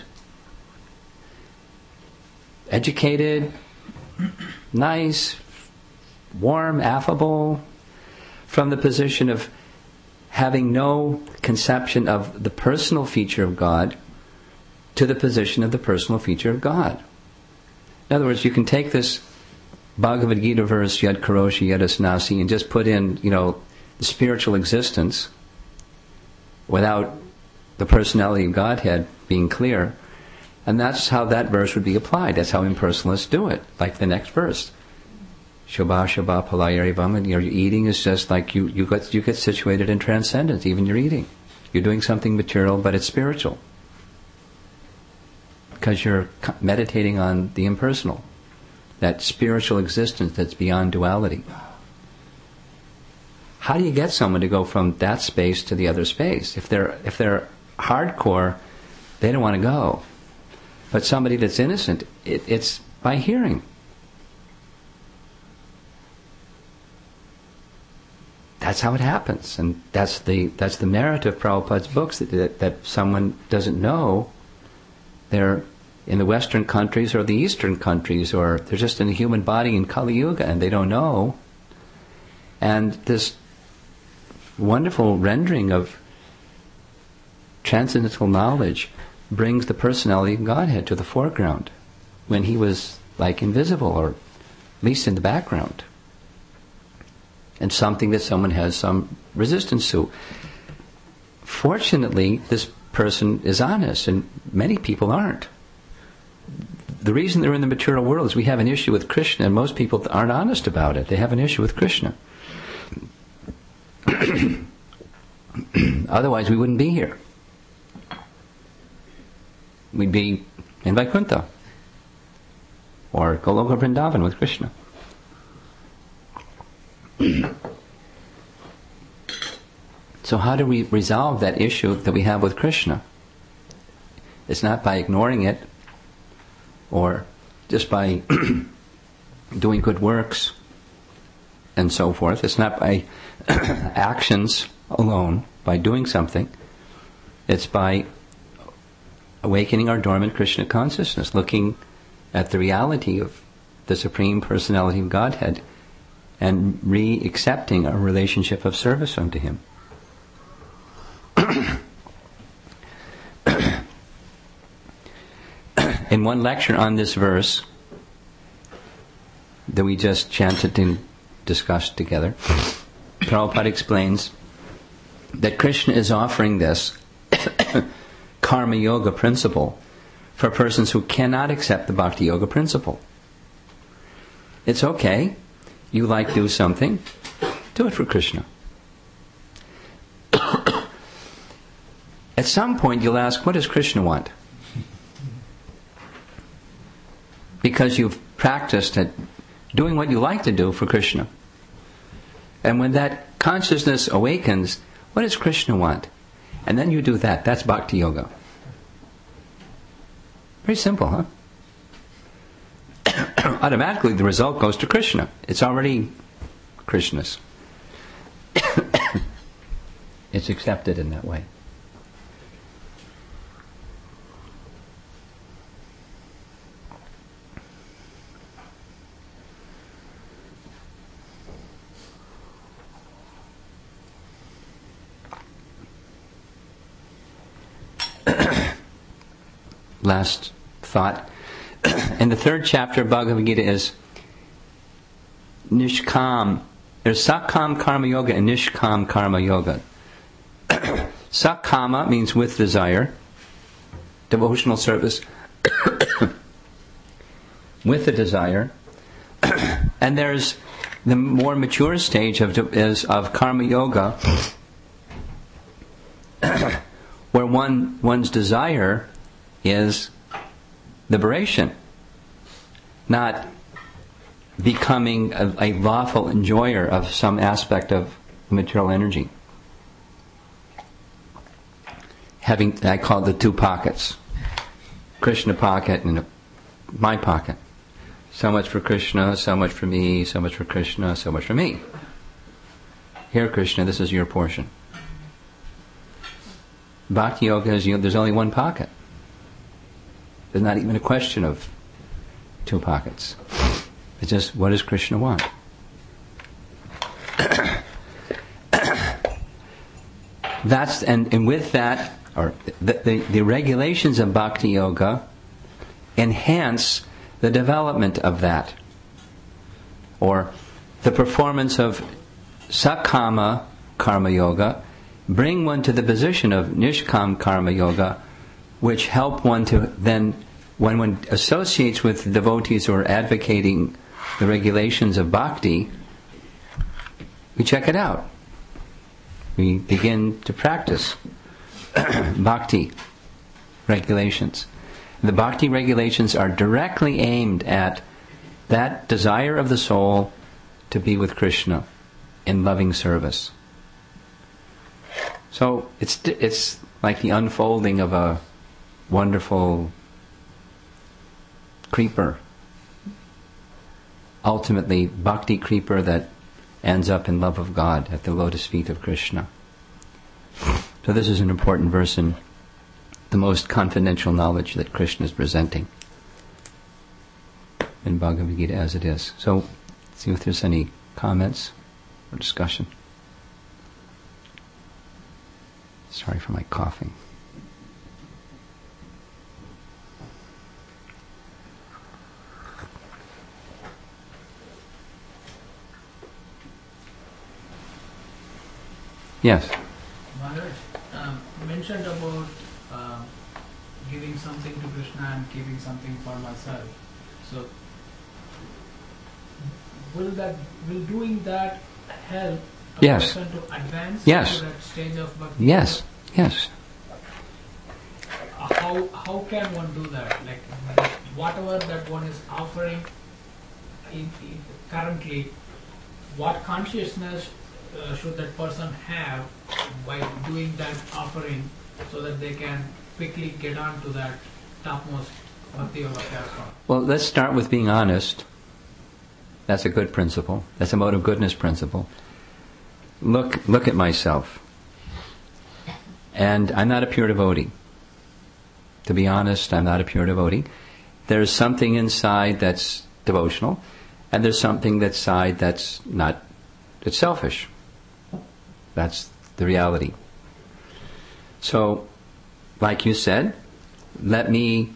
educated, nice, warm, affable, from the position of having no conception of the personal feature of God to the position of the personal feature of God? In other words, you can take this Bhagavad Gita verse, Yad Karoshi Yadasnasi, and just put in, the spiritual existence without the personality of Godhead being clear, and that's how that verse would be applied. That's how impersonalists do it, like the next verse. Shobha Shobha Palayari Vama. Your eating is just like you get situated in transcendence, even your eating. You're doing something material, but it's spiritual. Because you're meditating on the impersonal. That spiritual existence that's beyond duality. How do you get someone to go from that space to the other space? If they're hardcore, they don't want to go. But somebody that's innocent, it's by hearing. That's how it happens, and that's the merit of Prabhupada's books, that someone doesn't know. They're in the Western countries or the Eastern countries, or they're just in the human body in Kali Yuga, and they don't know. And this wonderful rendering of transcendental knowledge brings the personality of Godhead to the foreground, when he was like invisible, or at least in the background. And something that someone has some resistance to. Fortunately, this person is honest, and many people aren't. The reason they're in the material world is we have an issue with Krishna, and most people aren't honest about it. They have an issue with Krishna. Otherwise, we wouldn't be here. We'd be in Vaikuntha or Goloka Vrindavan with Krishna. So how do we resolve that issue that we have with Krishna? It's not by ignoring it or just by doing good works and so forth. It's not by actions alone, by doing something. It's by awakening our dormant Krishna consciousness, looking at the reality of the Supreme Personality of Godhead and re-accepting our relationship of service unto Him. In one lecture on this verse that we just chanted and discussed together, Prabhupada explains that Krishna is offering this karma yoga principle for persons who cannot accept the bhakti yoga principle. It's okay. You like to do something, do it for Krishna. At some point you'll ask, what does Krishna want? Because you've practiced at doing what you like to do for Krishna. And when that consciousness awakens, what does Krishna want? And then you do that. That's bhakti yoga. Very simple, huh? Automatically the result goes to Krishna. It's already Krishna's. It's accepted in that way. Last thought. In the third chapter of Bhagavad Gita is Nishkam. There's Sakkam Karma Yoga and Nishkam Karma Yoga. Sakkama means with desire, devotional service with a desire. And there's the more mature stage of Karma Yoga where one's desire is liberation, not becoming a lawful enjoyer of some aspect of material energy. I call it the two pockets. Krishna pocket and my pocket. So much for Krishna, so much for me, so much for Krishna, so much for me. Here, Krishna, this is your portion. Bhakti Yoga is, there's only one pocket. There's not even a question of two pockets. It's just, what does Krishna want? And with that, or the regulations of Bhakti Yoga enhance the development of that. Or the performance of Sakkama Karma Yoga bring one to the position of Nishkam Karma Yoga, which help one to then, when one associates with devotees who are advocating the regulations of bhakti, we check it out. We begin to practice bhakti regulations. The bhakti regulations are directly aimed at that desire of the soul to be with Krishna in loving service. So it's like the unfolding of a wonderful creeper. Ultimately, bhakti creeper that ends up in love of God at the lotus feet of Krishna. So this is an important verse in the most confidential knowledge that Krishna is presenting in Bhagavad Gita as it is. So, let's see if there's any comments or discussion. Sorry for my coughing. Yes. Maharaj, you mentioned about giving something to Krishna and keeping something for myself. So, will doing that help a Yes. person to advance Yes. to that stage of bhakti? Yes. Yes. How can one do that? Like whatever that one is offering currently, what consciousness should that person have by doing that offering so that they can quickly get on to that topmost Bhakti Yoga platform? Well, let's start with being honest. That's a good principle. That's a mode of goodness principle. Look at myself. And I'm not a pure devotee. To be honest, I'm not a pure devotee. There's something inside that's devotional, and there's something inside that's not, it's selfish. That's the reality. So, like you said, that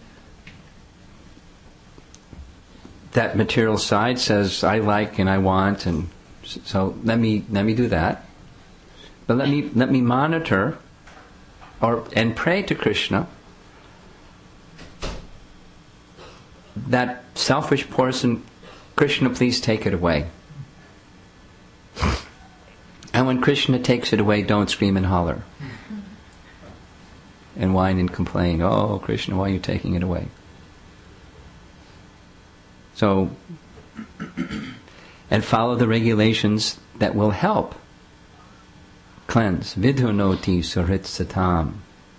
material side says I like and I want, and so let me do that. But let me monitor and pray to Krishna. That selfish person, Krishna, please take it away. And when Krishna takes it away, don't scream and holler and whine and complain. Oh, Krishna, why are you taking it away? So, and follow the regulations that will help cleanse. Vidhunoti surit satam.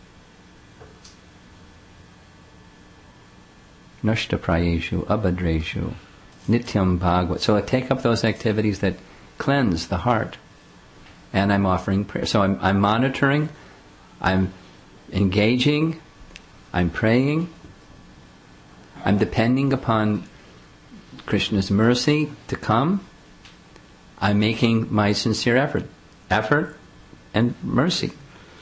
Nashta prayeshu abhadreshu nityam bhagavad. So I take up those activities that cleanse the heart, and I'm offering prayer. So I'm monitoring, I'm engaging, I'm praying, I'm depending upon Krishna's mercy to come. I'm making my sincere effort and mercy.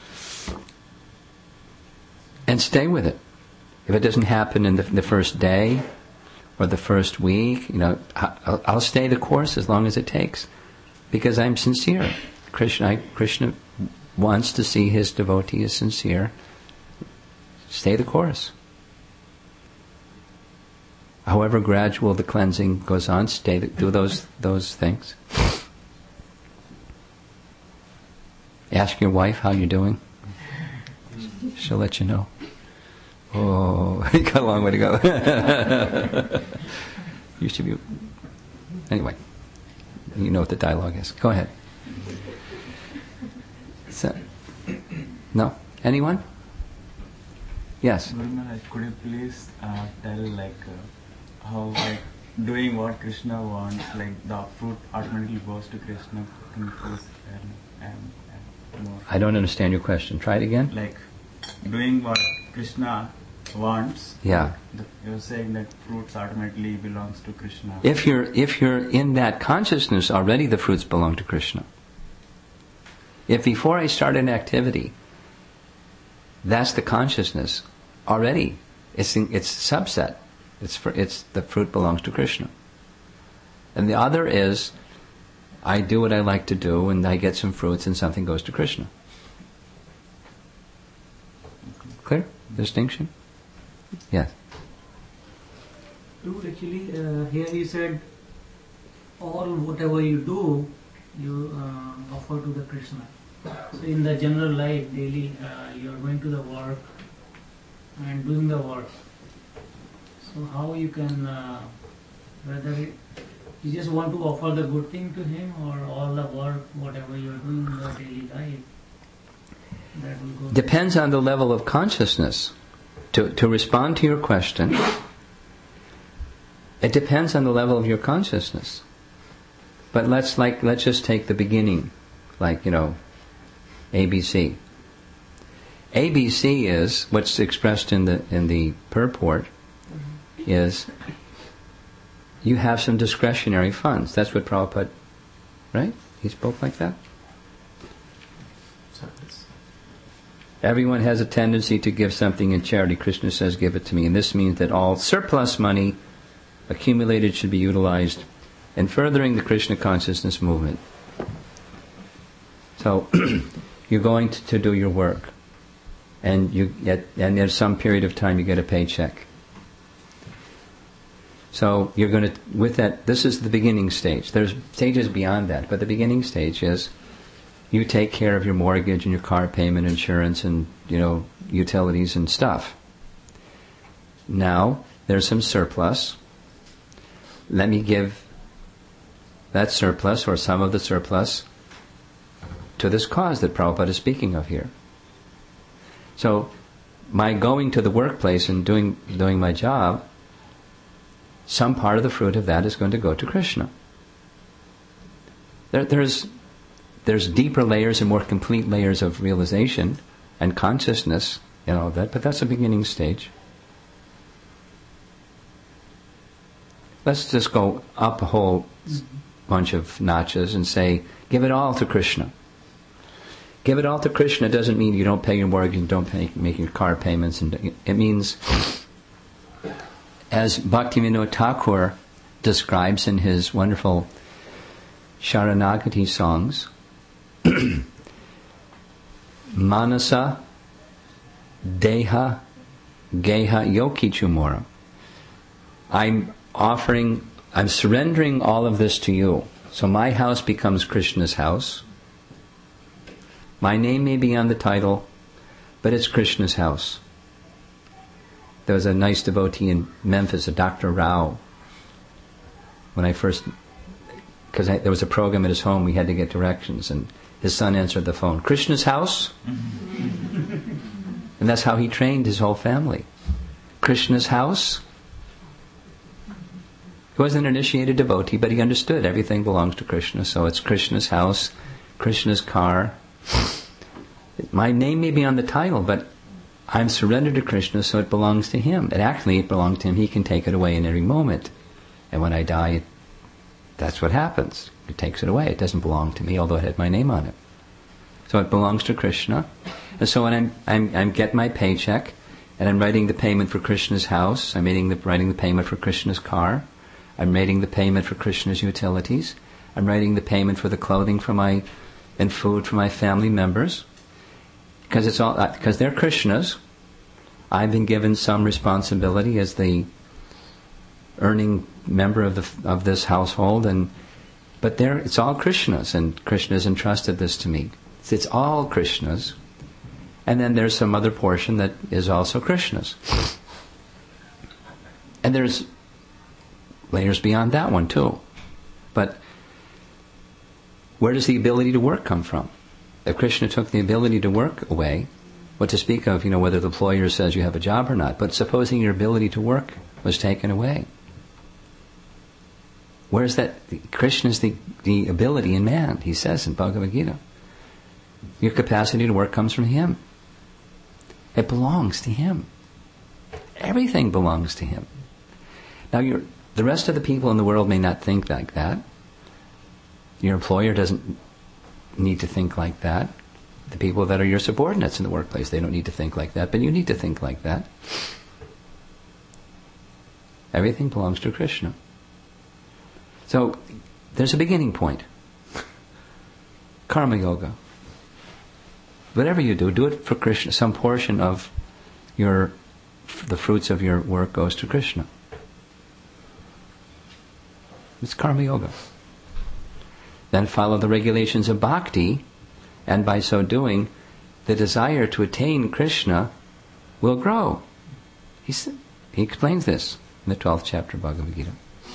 And stay with it. If it doesn't happen in the first day or the first week, I'll stay the course as long as it takes, because I'm sincere. Krishna wants to see his devotee as sincere. Stay the course. However gradual the cleansing goes on, do those things. Ask your wife how you're doing. She'll let you know. Oh, you got a long way to go. You should be. Anyway, you know what the dialogue is. Go ahead. So, no? Anyone? Yes. Guru Maharaj, could you please tell how doing what Krishna wants, the fruit automatically goes to Krishna? Can you please and more? I don't understand your question. Try it again. Doing what Krishna wants. Yeah. You're saying that fruits automatically belongs to Krishna. If you're in that consciousness already, the fruits belong to Krishna. If before I start an activity, that's the consciousness already, it's subset. It's the fruit belongs to Krishna. And the other is, I do what I like to do, and I get some fruits, and something goes to Krishna. Clear? Distinction? Yes. Actually, here he said, all whatever you do, you offer to the Krishna. So in the general life, daily, you are going to the work and doing the work. So how you can, whether you just want to offer the good thing to him, or all the work, whatever you are doing in the daily life, that will go. Depends on the level of consciousness. To respond to your question, it depends on the level of your consciousness. But let's just take the beginning, ABC. ABC is what's expressed in the purport. Is you have some discretionary funds. That's what Prabhupada, right? He spoke like that. Everyone has a tendency to give something in charity. Krishna says, give it to me. And this means that all surplus money accumulated should be utilized in furthering the Krishna consciousness movement. So, you're going to do your work. And there's some period of time you get a paycheck. So, you're going to, with that, this is the beginning stage. There's stages beyond that, but the beginning stage is you take care of your mortgage and your car payment, insurance, and utilities and stuff. Now there's some surplus. Let me give that surplus or some of the surplus to this cause that Prabhupada is speaking of here. So, my going to the workplace and doing my job, some part of the fruit of that is going to go to Krishna. There's deeper layers and more complete layers of realization and consciousness and all that, but that's a beginning stage. Let's just go up a whole bunch of notches and say, give it all to Krishna. Give it all to Krishna doesn't mean you don't pay your mortgage and don't make your car payments. And it means, as Bhaktivinoda Thakur describes in his wonderful Sharanagati songs, Manasa, Deha, Geha, Yokichumora. I'm surrendering all of this to you. So my house becomes Krishna's house. My name may be on the title, but it's Krishna's house. There was a nice devotee in Memphis, a Dr. Rao. When I first, because there was a program at his home, we had to get directions, and his son answered the phone, Krishna's house? And that's how he trained his whole family. Krishna's house? He wasn't an initiated devotee, but he understood everything belongs to Krishna, so it's Krishna's house, Krishna's car. My name may be on the title, but I'm surrendered to Krishna, so it belongs to him. It belongs to him. He can take it away in every moment. And when I die, that's what happens. He takes it away. It doesn't belong to me, although it had my name on it. So it belongs to Krishna. And so when I'm getting my paycheck, and I'm writing the payment for Krishna's house, I'm writing the payment for Krishna's car, I'm writing the payment for Krishna's utilities, I'm writing the payment for the clothing and food for my family members, because they're Krishna's. I've been given some responsibility as the earning member of this household, but it's all Krishna's, and Krishna's entrusted this to me. It's all Krishna's, and then there's some other portion that is also Krishna's, and there's layers beyond that one too. But where does the ability to work come from? If Krishna took the ability to work away, what to speak of, whether the employer says you have a job or not, but supposing your ability to work was taken away, where's that? Krishna is the ability in man, he says in Bhagavad Gita. Your capacity to work comes from him. It belongs to him. Everything belongs to him. Now, the rest of the people in the world may not think like that. Your employer doesn't need to think like that. The people that are your subordinates in the workplace, they don't need to think like that, but you need to think like that. Everything belongs to Krishna. So, there's a beginning point. Karma yoga. Whatever you do it for Krishna. Some portion of the fruits of your work goes to Krishna. It's karma yoga. Then follow the regulations of bhakti, and by so doing, the desire to attain Krishna will grow. He explains this in the 12th chapter of Bhagavad Gita.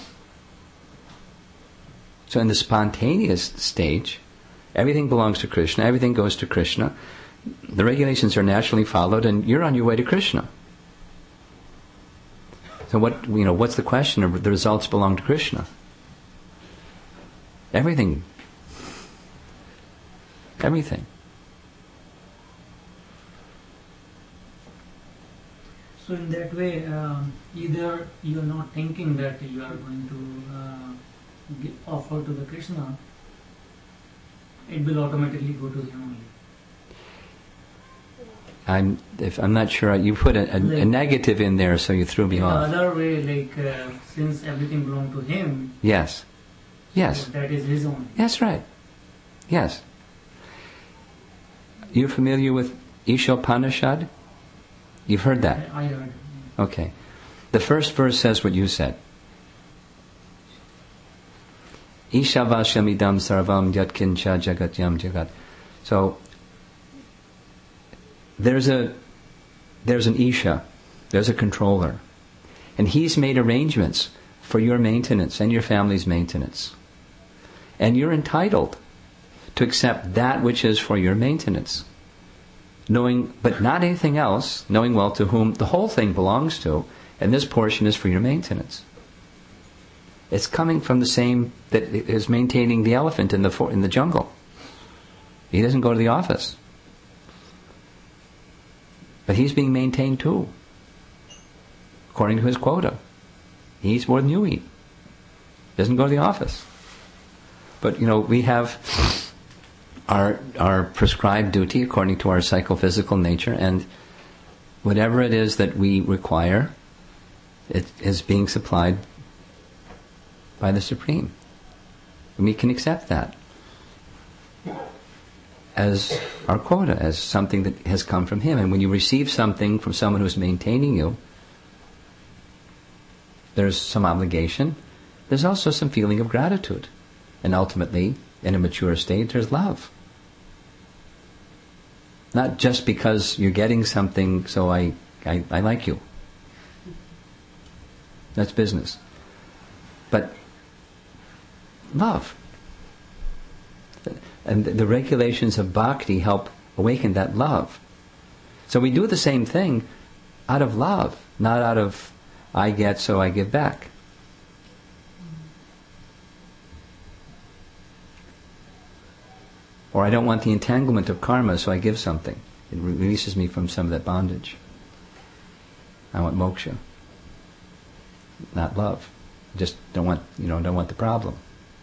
So in the spontaneous stage, everything belongs to Krishna, everything goes to Krishna, the regulations are naturally followed, and you're on your way to Krishna. So what's the question of the results belong to Krishna? Everything. So in that way, either you are not thinking that you are going to offer to the Krishna, it will automatically go to him only. I'm not sure. You put a negative in there, so you threw me off. The other way, since everything belongs to him. Yes. So that is his own. That's right. Yes. You're familiar with Ishopanishad? You've heard that? I heard. Okay. The first verse says what you said. Ishavashamidam sarvam yatkincha jagatyam jagat. So, there's an Isha, there's a controller, and he's made arrangements for your maintenance and your family's maintenance. And you're entitled to accept that which is for your maintenance. Knowing, but not anything else, knowing well to whom the whole thing belongs to, and this portion is for your maintenance. It's coming from the same that is maintaining the elephant in the jungle. He doesn't go to the office. But he's being maintained too, according to his quota. He eats more than you eat. Doesn't go to the office. But we have our prescribed duty according to our psychophysical nature, and whatever it is that we require, it is being supplied by the Supreme. And we can accept that as our quota, as something that has come from Him. And when you receive something from someone who's maintaining you, there's some obligation. There's also some feeling of gratitude. And ultimately, in a mature state, there's love. Not just because you're getting something, so I like you. That's business. But love. And the regulations of bhakti help awaken that love. So we do the same thing out of love, not out of I get so I give back. Or I don't want the entanglement of karma, so I give something. It releases me from some of that bondage. I want moksha, not love. Just don't want the problem.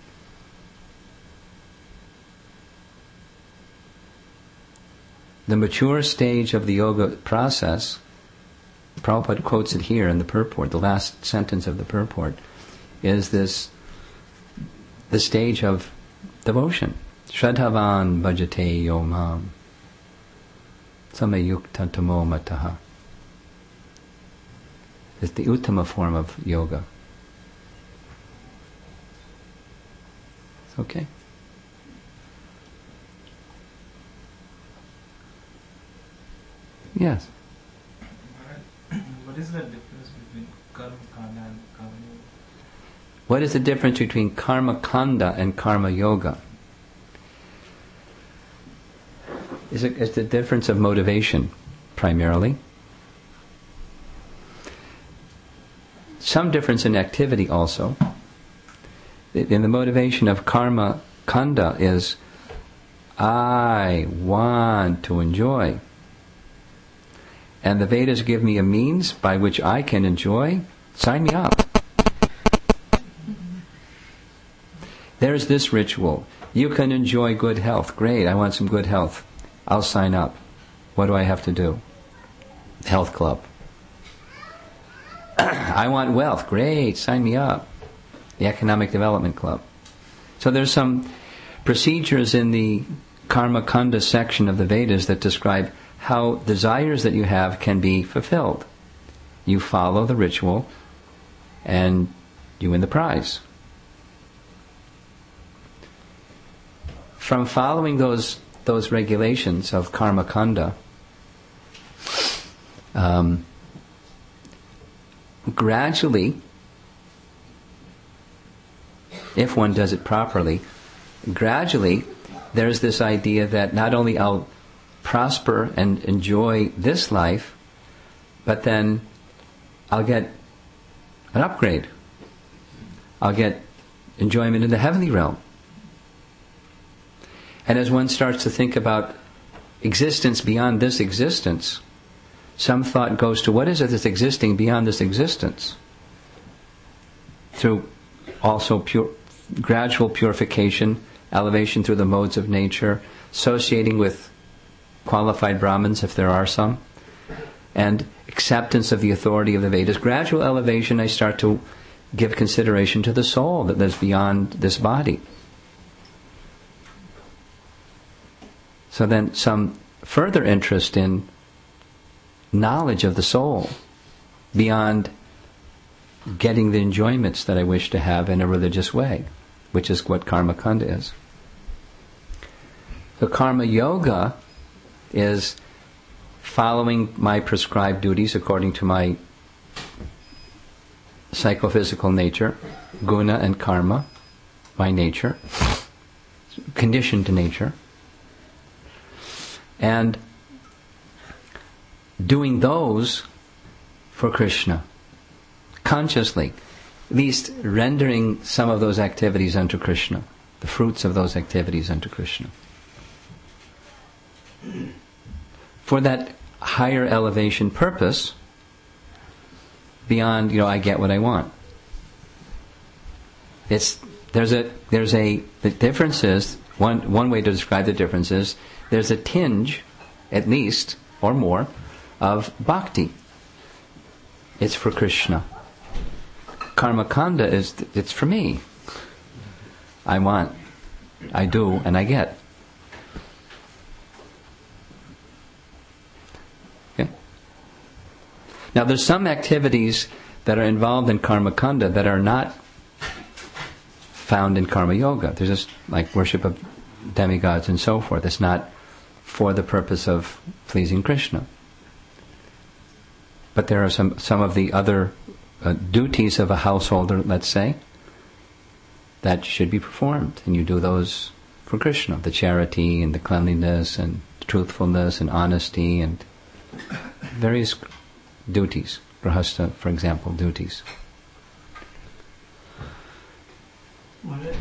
The mature stage of the yoga process, Prabhupada quotes it here in the purport, the last sentence of the purport, is the stage of devotion. Shraddhavan bhajate yomam samayukta tamo mataha. It's the uttama form of yoga. It's okay. Yes. What is the difference between karma kanda and karma yoga? What is the difference between karma kanda and karma yoga? It's the difference of motivation, primarily. Some difference in activity also. In the motivation of karma kanda is, I want to enjoy. And the Vedas give me a means by which I can enjoy. Sign me up. There's this ritual. You can enjoy good health. Great, I want some good health. I'll sign up. What do I have to do? Health club. I want wealth. Great, sign me up. The Economic Development Club. So there's some procedures in the Karma Kanda section of the Vedas that describe how desires that you have can be fulfilled. You follow the ritual and you win the prize. From following those regulations of Karma Kanda, gradually, if one does it properly, gradually there's this idea that not only I'll prosper and enjoy this life, but then I'll get an upgrade. I'll get enjoyment in the heavenly realm. And as one starts to think about existence beyond this existence, some thought goes to what is it that's existing beyond this existence? Through also gradual purification, elevation through the modes of nature, associating with qualified Brahmins, if there are some, and acceptance of the authority of the Vedas. Gradual elevation, I start to give consideration to the soul that lives beyond this body. So then some further interest in knowledge of the soul beyond getting the enjoyments that I wish to have in a religious way, which is what Karma Kanda is. So Karma Yoga is following my prescribed duties according to my psychophysical nature, guna and karma, my nature. conditioned to nature. And doing those for Krishna, consciously, at least rendering some of those activities unto Krishna, the fruits of those activities unto Krishna. For that higher elevation purpose, beyond, I get what I want. The difference is, one way to describe the difference is, there's a tinge, at least, or more, of bhakti. It's for Krishna. Karmakanda it's for me. I want, I do, and I get. Okay? Now there's some activities that are involved in Karmakanda that are not found in Karma Yoga. There's just like worship of demigods and so forth. It's not for the purpose of pleasing Krishna. But there are some of the other duties of a householder, let's say, that should be performed. And you do those for Krishna. The charity and the cleanliness and truthfulness and honesty and various duties. Grahastha, for example, duties. Maharaj,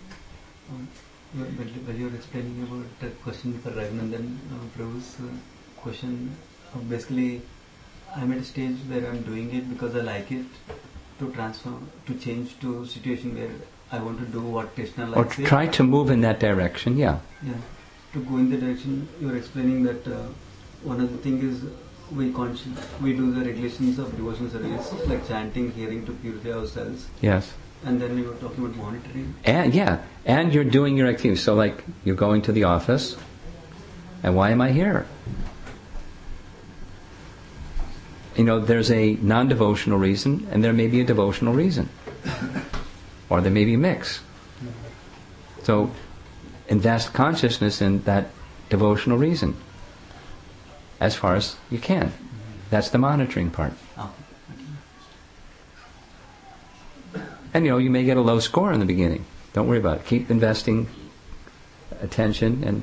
when you were explaining about the question for Raghunandan Prabhu's question, basically I'm at a stage where I'm doing it because I like it, to transform, to change to a situation where I want to do what Krishna likes. Or try to move in that direction, yeah. Yeah, to go in the direction you're explaining that one of the things is we do the regulations of devotional service, like chanting, hearing, to purify ourselves. Yes. And then we were talking about monitoring. And you're doing your activities. So like, you're going to the office, and why am I here? There's a non-devotional reason, and there may be a devotional reason. Or there may be a mix. So, invest consciousness in that devotional reason, as far as you can. That's the monitoring part. And you may get a low score in the beginning. Don't worry about it. Keep investing attention and...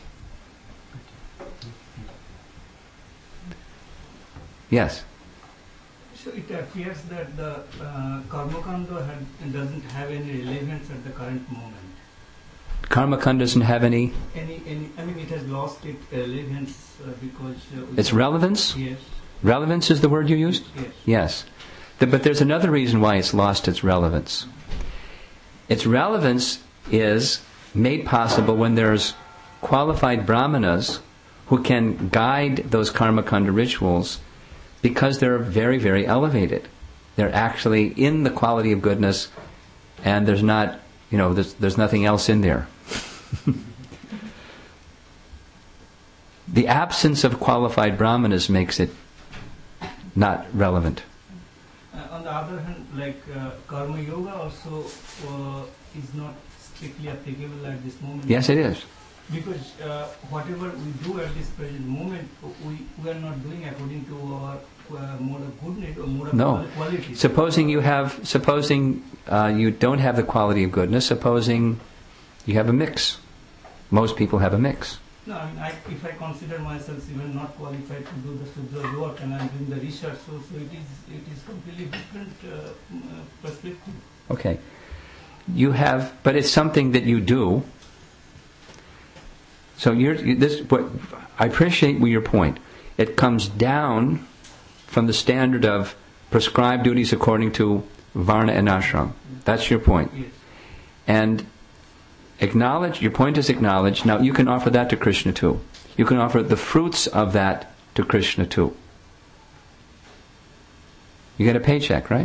Yes? So it appears that the Karmakanda doesn't have any relevance at the current moment. Karmakanda doesn't have any... it has lost its relevance because... its relevance? Yes. Relevance is the word you used? Yes. But there's another reason why it's lost its relevance. Its relevance is made possible when there's qualified brahmanas who can guide those Karmakanda rituals, because they're very, very elevated. They're actually in the quality of goodness, and there's not, there's nothing else in there. The absence of qualified brahmanas makes it not relevant. On the other hand, Karma Yoga also is not strictly applicable at this moment. Yes, it is. Because whatever we do at this present moment, we are not doing according to our mode of goodness or mode of quality. Supposing you don't have the quality of goodness, supposing you have a mix. Most people have a mix. No, if I consider myself even not qualified to do the Sudra work, and I'm doing the research, so it is completely different perspective. Okay. But it's something that you do. So I appreciate your point. It comes down from the standard of prescribed duties according to Varna and Ashram. That's your point. Yes. And your point is acknowledged. Now you can offer that to Krishna too. You can offer the fruits of that to Krishna too. You get a paycheck, right?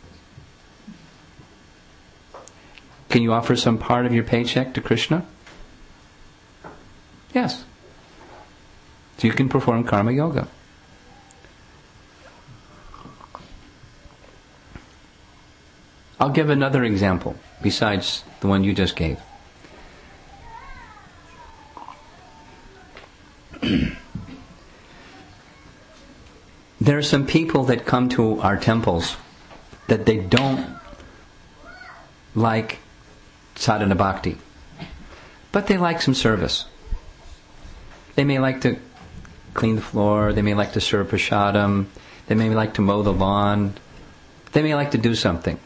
Can you offer some part of your paycheck to Krishna? Yes. So you can perform karma yoga. I'll give another example besides the one you just gave. There are some people that come to our temples that they don't like sadhana bhakti. but they like some service. They may like to clean the floor, they may like to serve prasadam, they may like to mow the lawn, they may like to do something.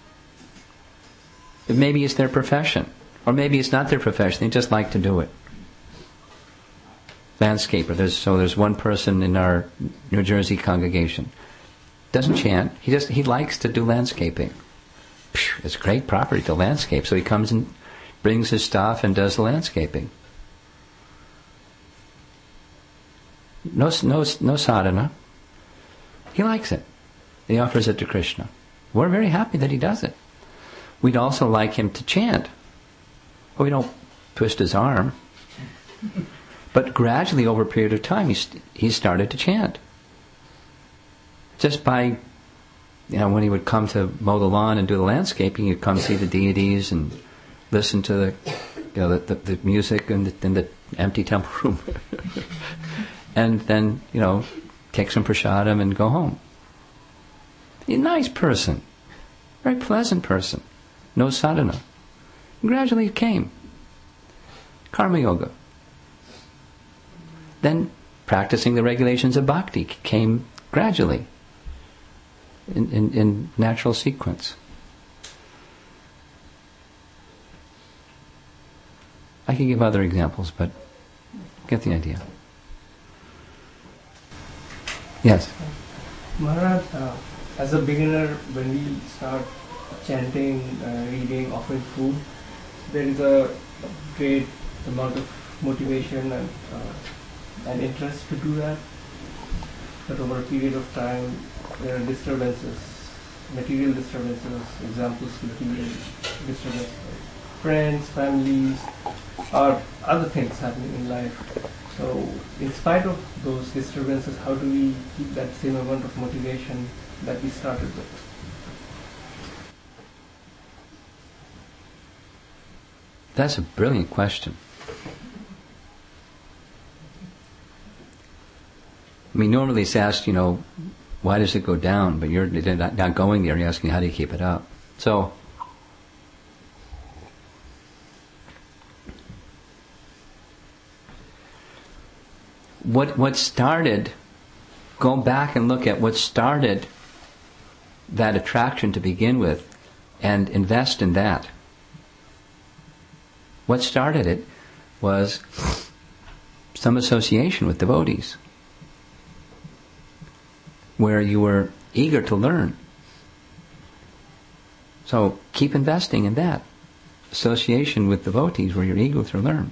Maybe it's their profession, or maybe it's not their profession, they just like to do it. Landscaper, there's one person in our New Jersey congregation, doesn't chant, he likes to do landscaping. It's great property to landscape, so he comes and brings his stuff and does the landscaping. No sadhana. He likes it. He offers it to Krishna. We're very happy that he does it. We'd also like him to chant. Well, we don't twist his arm. But gradually, over a period of time, he started to chant. Just by, when he would come to mow the lawn and do the landscaping, he'd come see the deities and listen to the music in the empty temple room. And then, take some prasadam and go home. A nice person. Very pleasant person. No sadhana. And gradually it came. Karma yoga. Then practicing the regulations of bhakti came gradually. In natural sequence. I can give other examples, but get the idea. Yes? Maharaj, as a beginner, when we start chanting, reading, offering food, there is a great amount of motivation and interest to do that. But over a period of time, there are disturbances, material disturbances, examples material disturbances, friends, families, or other things happening in life. So, in spite of those disturbances, how do we keep that same amount of motivation that we started with? That's a brilliant question. I mean, normally it's asked, why does it go down? But you're not going there. You're asking, how do you keep it up? So, what started, go back and look at what started that attraction to begin with and invest in that. What started it was some association with devotees, where you were eager to learn. So keep investing in that. Association with devotees where you're eager to learn.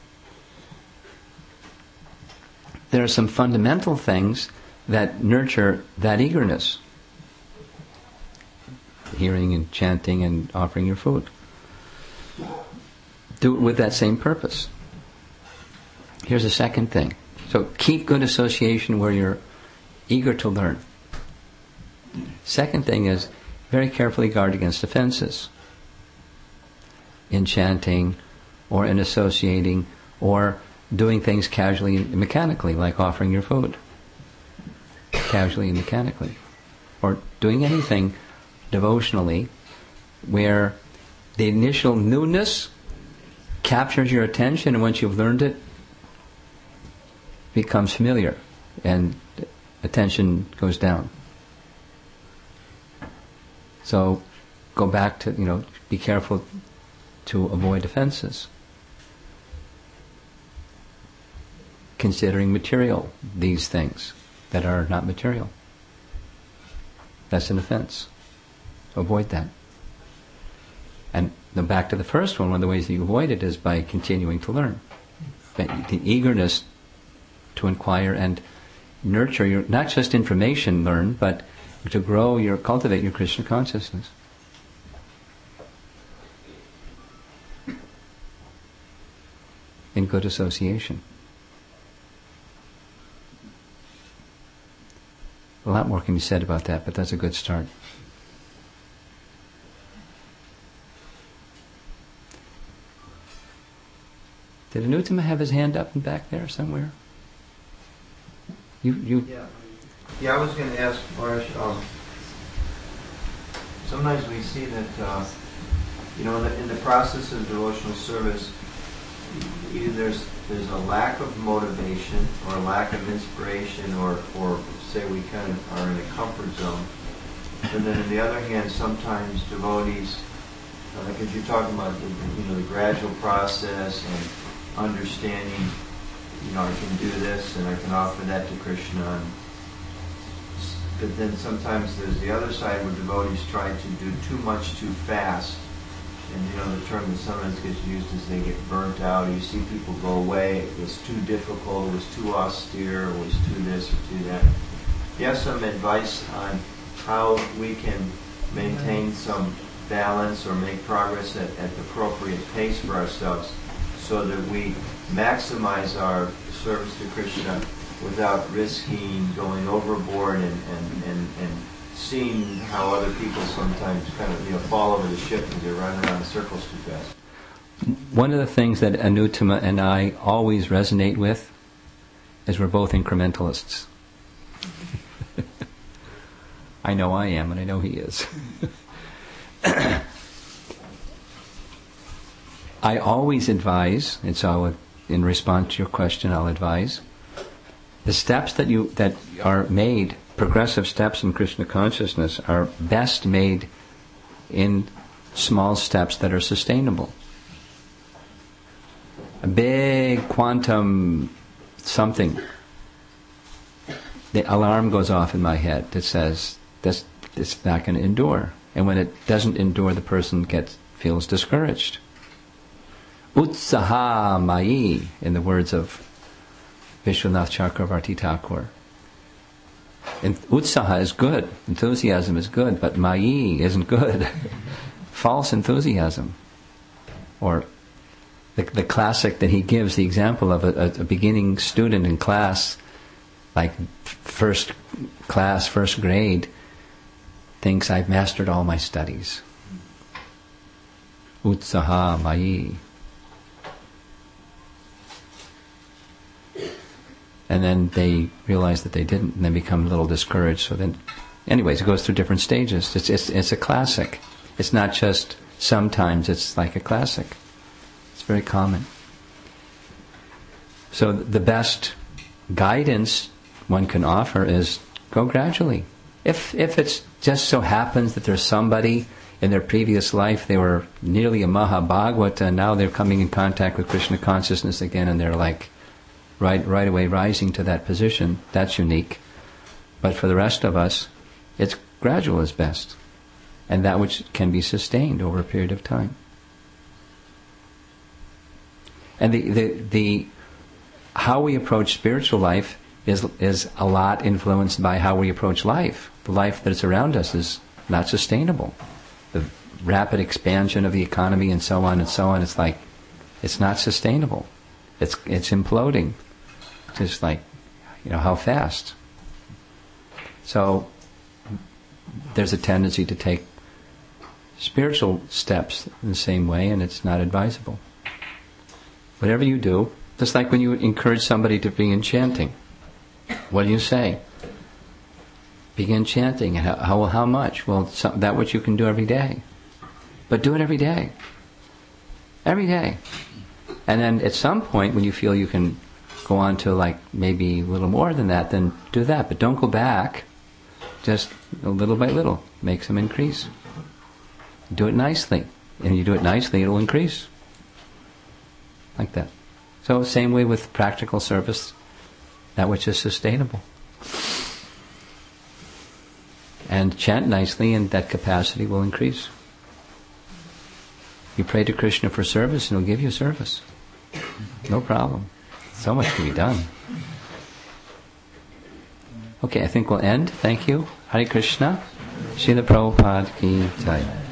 There are some fundamental things that nurture that eagerness. Hearing and chanting and offering your food. Do it with that same purpose. Here's a second thing. So keep good association where you're eager to learn. Second thing is very carefully guard against offenses in chanting or in associating or doing things casually and mechanically, like offering your food casually and mechanically, or doing anything devotionally where the initial newness captures your attention, and once you've learned it, becomes familiar and attention goes down. So go back to, be careful to avoid offenses. Considering material these things that are not material. That's an offense. Avoid that. And then back to the first one of the ways that you avoid it is by continuing to learn. The eagerness to inquire and nurture your, not just information learn, but to cultivate your Krishna consciousness. In good association. A lot more can be said about that, but that's a good start. Did Anutama have his hand up and back there somewhere? You. Yeah, I was going to ask Maharaj, sometimes we see that, in the process of devotional service, either there's a lack of motivation or a lack of inspiration, or say we kind of are in a comfort zone. And then on the other hand, sometimes devotees, because you're talking about the gradual process and understanding, I can do this and I can offer that to Krishna. But then sometimes there's the other side where devotees try to do too much too fast. And the term that sometimes gets used is they get burnt out. You see people go away, it was too difficult, it was too austere, it was too this or too that. You have some advice on how we can maintain some balance or make progress at the appropriate pace for ourselves so that we maximize our service to Krishna without risking going overboard and seeing how other people sometimes kind of fall over the ship because they're running around in circles too fast. One of the things that Anutama and I always resonate with is we're both incrementalists. I know I am, and I know he is. I always advise, and so in response to your question, I'll advise the steps that are made, progressive steps in Krishna consciousness, are best made in small steps that are sustainable. A big quantum something, the alarm goes off in my head that says this is not going to endure. And when it doesn't endure, the person feels discouraged. Utsaha Mai, in the words of Vishwanath Chakravarti Thakur. And utsaha is good, enthusiasm is good, but Mai isn't good. False enthusiasm. Or the classic that he gives, the example of a beginning student in class, like first grade, thinks, I've mastered all my studies. Utsaha Mai. And then they realize that they didn't, and they become a little discouraged. So then, anyways, it goes through different stages. It's a classic. It's not just sometimes, it's like a classic. It's very common. So the best guidance one can offer is go gradually. If it's just so happens that there's somebody in their previous life, they were nearly a Mahabhagavata, and now they're coming in contact with Krishna consciousness again, and they're like right away rising to that position, that's unique. But for the rest of us, it's gradual is best, and that which can be sustained over a period of time. And the how we approach spiritual life is a lot influenced by how we approach life. The life that's around us is not sustainable. The rapid expansion of the economy and so on, it's like, it's not sustainable. It's imploding. Just like, how fast. So, there's a tendency to take spiritual steps in the same way, and it's not advisable. Whatever you do, just like when you encourage somebody to begin chanting, what do you say? Begin chanting. And how much? Well, that which you can do every day. But do it every day. Every day. And then at some point, when you feel you can go on to like maybe a little more than that, then do that. But don't go back. Just little by little. Make some increase. Do it nicely. And you do it nicely, it'll increase. Like that. So same way with practical service, that which is sustainable. And chant nicely, and that capacity will increase. You pray to Krishna for service, and He'll give you service. No problem. So much can be done. Okay, I think we'll end. Thank you. Hare Krishna. Srila Prabhupada ki jai.